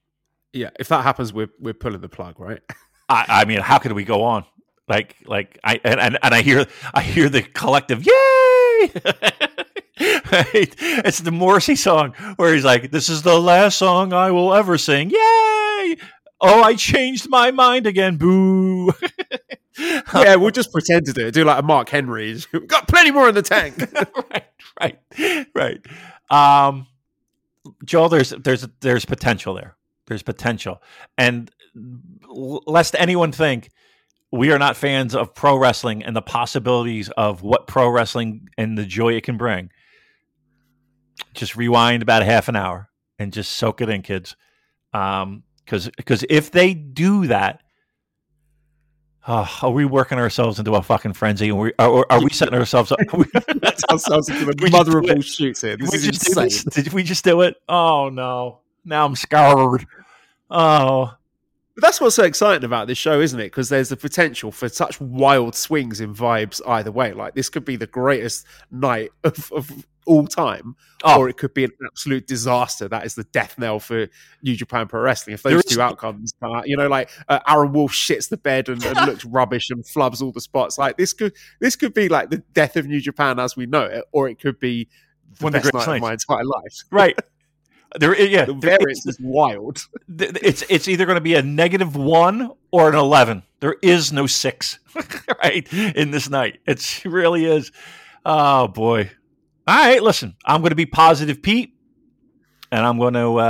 Speaker 2: Yeah, if that happens, we're pulling the plug, right?
Speaker 5: I mean, how could we go on? Like I hear the collective yay. Right? It's the Morrissey song where he's like, "This is the last song I will ever sing." Yay! Oh, I changed my mind again. Boo.
Speaker 2: Yeah, we'll just pretend to do it. Do like a Mark Henry. We've got plenty more in the tank.
Speaker 5: Right. Joel, there's potential there. There's potential, and lest anyone think we are not fans of pro wrestling and the possibilities of what pro wrestling and the joy it can bring. Just rewind about a half an hour and just soak it in, kids. Because if they do that, are we working ourselves into a fucking frenzy? And are we setting ourselves up?
Speaker 2: That's ourselves into a mother of all shoots here. This is insane.
Speaker 5: Did we just do it? Oh no! Now I'm scared. Oh.
Speaker 2: But that's what's so exciting about this show, isn't it? Because there's the potential for such wild swings in vibes either way. Like this could be the greatest night of all time, or it could be an absolute disaster. That is the death knell for New Japan Pro Wrestling. If those two outcomes come out, like Aaron Wolf shits the bed and looks rubbish and flubs all the spots. Like this could be like the death of New Japan as we know it, or it could be the best night of my entire life.
Speaker 5: Right.
Speaker 2: The variance is wild.
Speaker 5: It's either going to be a -1 or an 11. There is no 6, right, in this night. It really is. Oh boy! All right, listen. I'm going to be positive, Pete, and I'm going to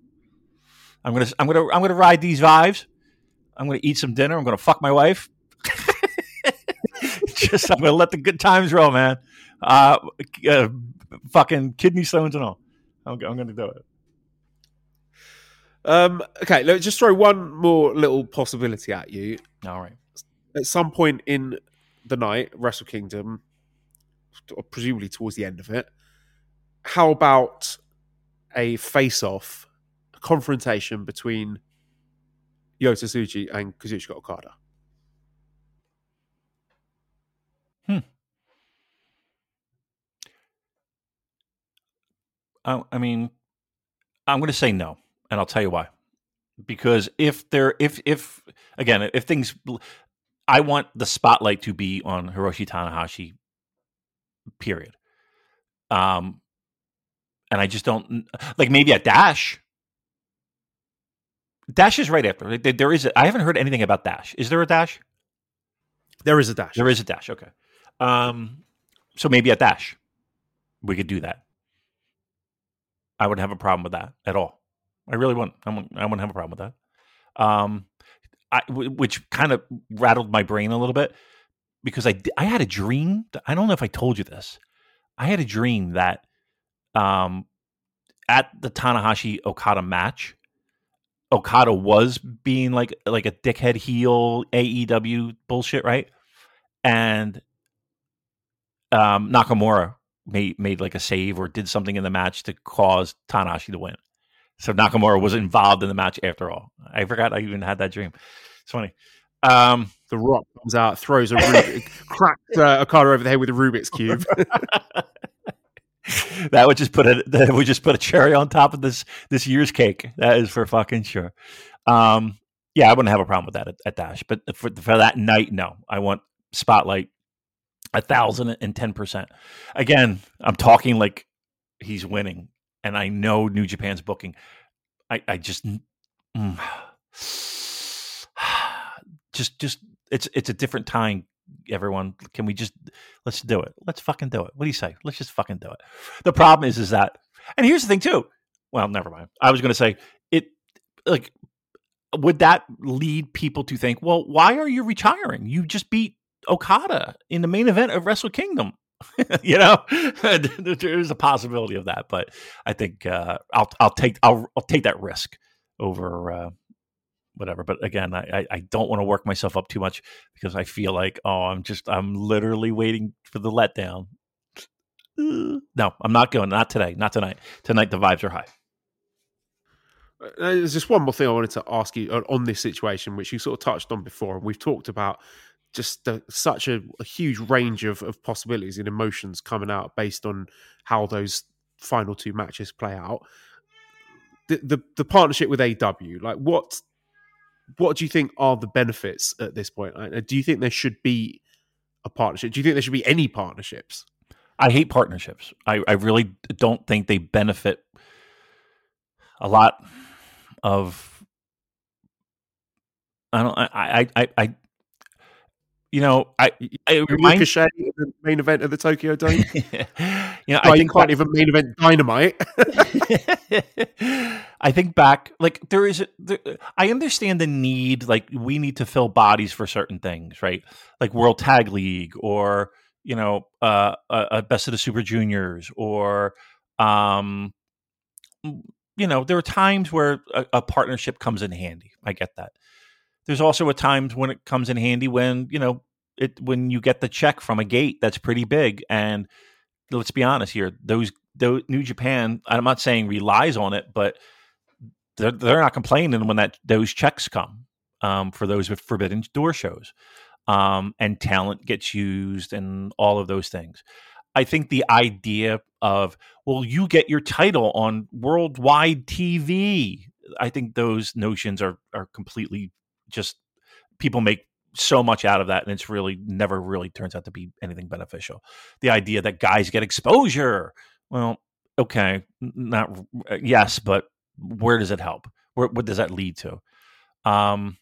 Speaker 5: ride these vibes. I'm going to eat some dinner. I'm going to fuck my wife. I'm going to let the good times roll, man. Fucking kidney stones and all. I'm going to do it.
Speaker 2: Okay, let's just throw one more little possibility at you.
Speaker 5: All right.
Speaker 2: At some point in the night, Wrestle Kingdom, presumably towards the end of it, how about a face-off, a confrontation between Yota Tsuji and Kazuchika Okada?
Speaker 5: I mean, I'm going to say no. And I'll tell you why. Because if things, I want the spotlight to be on Hiroshi Tanahashi, period. And I just don't, like maybe at Dash. Dash is right after. I haven't heard anything about Dash. Is there a Dash?
Speaker 2: There is a Dash.
Speaker 5: There is a Dash, okay. So maybe at Dash, we could do that. I wouldn't have a problem with that at all. I really wouldn't. I wouldn't have a problem with that. Which kind of rattled my brain a little bit because I had a dream. I don't know if I told you this. I had a dream that at the Tanahashi Okada match, Okada was being like a dickhead heel AEW bullshit, right? And Nakamura made like a save or did something in the match to cause Tanahashi to win. So Nakamura was involved in the match after all. I forgot I even had that dream. It's funny.
Speaker 2: The Rock comes out, throws a cracked Okada over the head with a Rubik's Cube.
Speaker 5: That would just put a cherry on top of this year's cake. That is for fucking sure. Yeah, I wouldn't have a problem with that at Dash. But for that night, no. I want spotlight 1,010%. Again, I'm talking like he's winning. And I know New Japan's booking. I just it's a different time. Everyone, can we let's do it? Let's fucking do it. What do you say? Let's just fucking do it. The problem is that, and here's the thing too. Well, never mind. I was going to say it. Like, would that lead people to think, well, why are you retiring? You just beat Okada in the main event of Wrestle Kingdom. There's a possibility of that, but I think I'll take that risk over whatever. But again, I don't want to work myself up too much because I feel like I'm literally waiting for the letdown. No, I'm not going. Not today. Not tonight. Tonight the vibes are high.
Speaker 2: There's just one more thing I wanted to ask you on this situation, which you sort of touched on before. We've talked about just such a huge range of possibilities and emotions coming out based on how those final two matches play out. the partnership with AEW, like what do you think are the benefits at this point? Do you think there should be a partnership? Do you think there should be any partnerships?
Speaker 5: I hate partnerships. I really don't think they benefit a lot of.
Speaker 2: Ricochet in the main event of the Tokyo Dome.
Speaker 5: I think
Speaker 2: can't even main event Dynamite.
Speaker 5: I think back, like I understand the need, like we need to fill bodies for certain things, right? Like World Tag League, or a Best of the Super Juniors, or there are times where a partnership comes in handy. I get that. There's also at times when it comes in handy when when you get the check from a gate that's pretty big. And let's be honest here, those New Japan, I'm not saying relies on it, but they're not complaining when those checks come for those with Forbidden Door shows, and talent gets used and all of those things. I think the idea of, well, you get your title on worldwide TV, I think those notions are completely just, people make so much out of that, and it's really never really turns out to be anything beneficial. The idea that guys get exposure, well, okay, yes, but where does it help? What does that lead to? And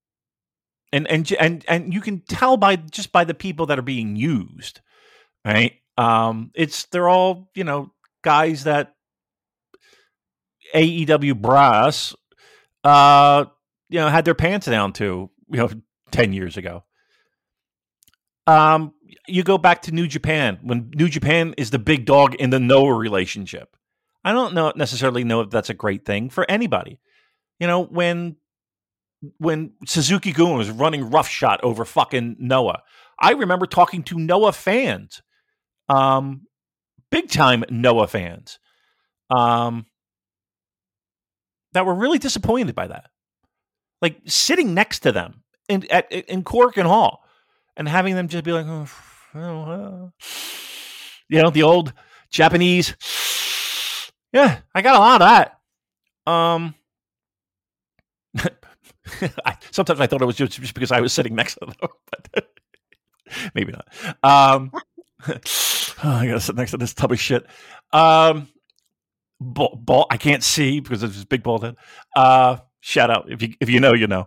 Speaker 5: you can tell by the people that are being used, right? They're all guys that AEW brass had their pants down to 10 years ago. You go back to New Japan, when New Japan is the big dog in the Noah relationship. I don't necessarily know if that's a great thing for anybody. When Suzuki-gun was running roughshod over fucking Noah, I remember talking to Noah fans, big time Noah fans, that were really disappointed by that. Like sitting next to them in Korakuen Hall and having them just be like, the old Japanese. Yeah, I got a lot of that. Sometimes I thought it was just because I was sitting next to them, but maybe not. I gotta sit next to this tub of shit. Ball, I can't see because of this big bald head. Shout out if you know, you know.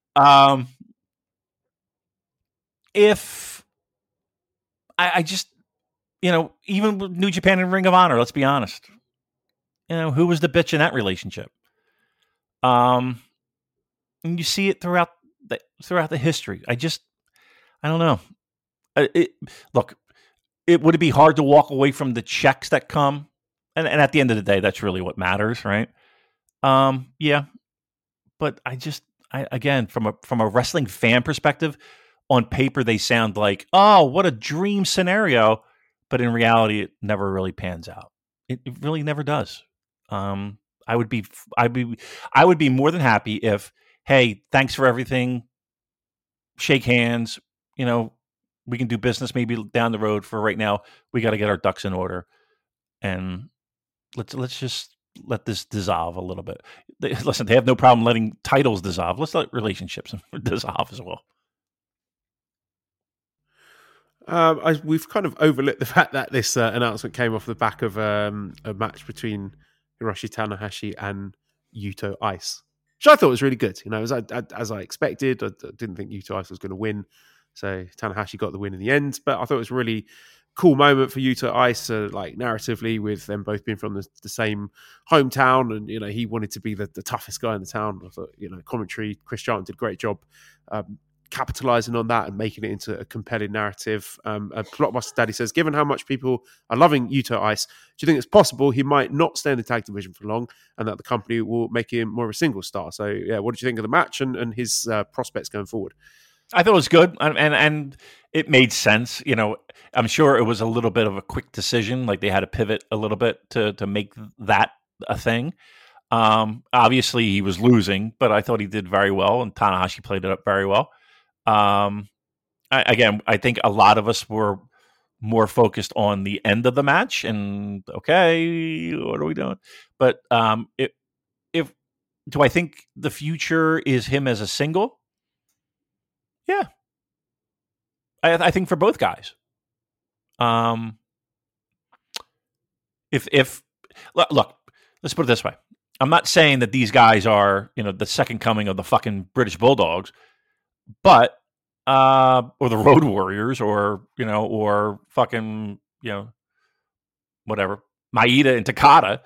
Speaker 5: If I just even with New Japan and Ring of Honor, let's be honest. Who was the bitch in that relationship? And you see it throughout the history. I don't know. Look, would it be hard to walk away from the checks that come? And at the end of the day, that's really what matters, right? Yeah. But again, from a wrestling fan perspective, on paper they sound like, oh, what a dream scenario, but in reality, it never really pans out. It really never does. I would be more than happy if, hey, thanks for everything. Shake hands. We can do business maybe down the road. For right now, we got to get our ducks in order, and let's just let this dissolve a little bit. Listen, they have no problem letting titles dissolve. Let's let relationships dissolve as well.
Speaker 2: We've kind of overlooked the fact that this announcement came off the back of a match between Hiroshi Tanahashi and Yuto Ice, which I thought was really good. As I expected. I didn't think Yuto Ice was going to win, so Tanahashi got the win in the end. But I thought it was a really cool moment for Yuto Ice, like narratively, with them both being from the same hometown, and he wanted to be the toughest guy in the town. I thought commentary, Chris Charlton did a great job capitalizing on that and making it into a compelling narrative. Blockbuster Daddy says, given how much people are loving Yuto Ice, do you think it's possible he might not stay in the tag division for long and that the company will make him more of a single star? So yeah, what did you think of the match and his prospects going forward?
Speaker 5: I thought it was good, and it made sense. I'm sure it was a little bit of a quick decision. Like they had to pivot a little bit to make that a thing. Obviously he was losing, but I thought he did very well, and Tanahashi played it up very well. I think a lot of us were more focused on the end of the match and okay, what are we doing? But it Do I think the future is him as a single? Yeah. I think for both guys. If look, let's put it this way. I'm not saying that these guys are, the second coming of the fucking British Bulldogs, but or the Road Warriors, or fucking whatever, Maeda and Takada.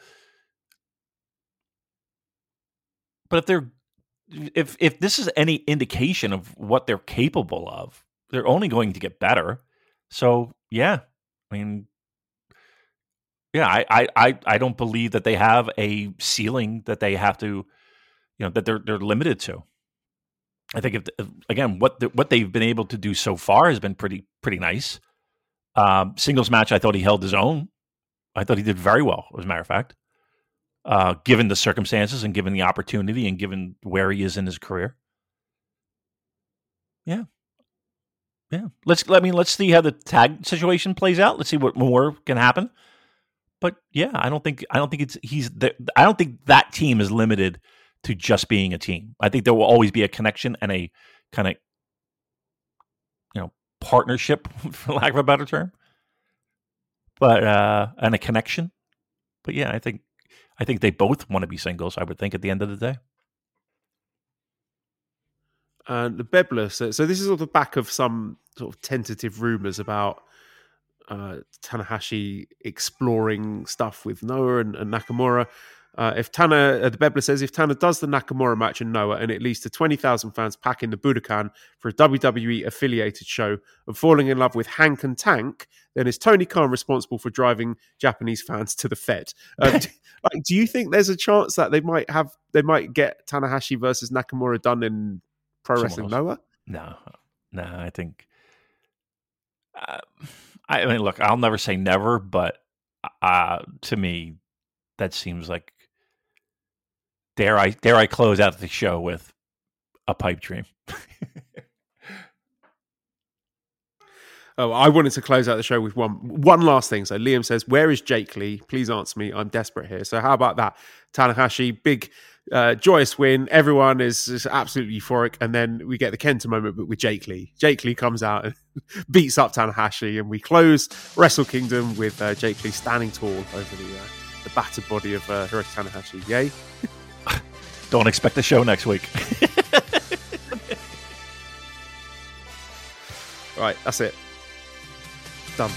Speaker 5: But if this is any indication of what they're capable of, they're only going to get better. So yeah, I mean, yeah, I don't believe that they have a ceiling that they have to, that they're limited to. I think again, what they've been able to do so far has been pretty nice. Singles match, I thought he held his own. I thought he did very well, as a matter of fact, given the circumstances and given the opportunity and given where he is in his career. Yeah. Let's see how the tag situation plays out. Let's see what more can happen. But yeah, I don't think that team is limited to just being a team. I think there will always be a connection and a kind of partnership, for lack of a better term. But and a connection. But yeah, I think they both want to be singles, I would think, at the end of the day.
Speaker 2: And the Bebler, so this is on the back of some sort of tentative rumors about Tanahashi exploring stuff with Noah and Nakamura. The Bebler says, if Tana does the Nakamura match in Noah and it leads to 20,000 fans packing the Budokan for a WWE affiliated show and falling in love with Hank and Tank, then is Tony Khan responsible for driving Japanese fans to the Fed? Do you think there's a chance that they might get Tanahashi versus Nakamura done in Pro Wrestling Noah?
Speaker 5: No, I think. I mean, look, I'll never say never, but to me, that seems like. Dare I close out the show with a pipe dream?
Speaker 2: Oh, I wanted to close out the show with one last thing. So Liam says, "Where is Jake Lee? Please answer me. I'm desperate here." So how about that? Tanahashi, big joyous win. Everyone is absolutely euphoric, and then we get the Kenta moment, but with Jake Lee. Jake Lee comes out and beats up Tanahashi, and we close Wrestle Kingdom with Jake Lee standing tall over the battered body of Hiroki Tanahashi. Yay!
Speaker 5: Don't expect the show next week.
Speaker 2: Right, that's it. Done.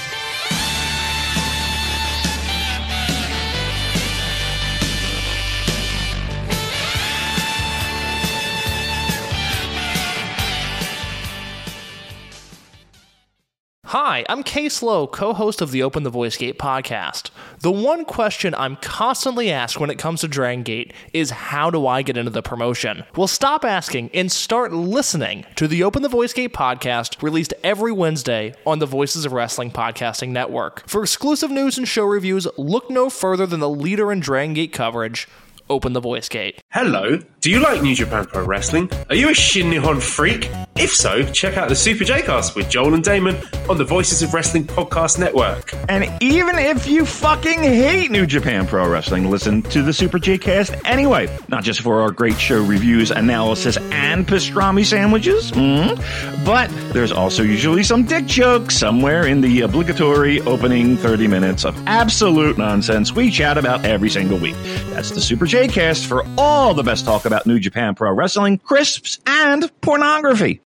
Speaker 6: Hi, I'm Case Lowe, co-host of the Open the Voice Gate podcast. The one question I'm constantly asked when it comes to Dragon Gate is, how do I get into the promotion? Well, stop asking and start listening to the Open the Voice Gate podcast, released every Wednesday on the Voices of Wrestling podcasting network. For exclusive news and show reviews, look no further than the leader in Dragon Gate coverage, Open the Voice Gate.
Speaker 7: Hello, do you like New Japan Pro Wrestling? Are you a Shin Nihon freak? If so, check out the Super J-Cast with Joel and Damon on the Voices of Wrestling podcast network.
Speaker 3: And even if you fucking hate New Japan Pro Wrestling, listen to the Super J-Cast anyway. Not just for our great show reviews, analysis, and pastrami sandwiches, but there's also usually some dick jokes somewhere in the obligatory opening 30 minutes of absolute nonsense we chat about every single week. That's the Super J-Cast for all the best talk about New Japan Pro Wrestling, crisps, and pornography.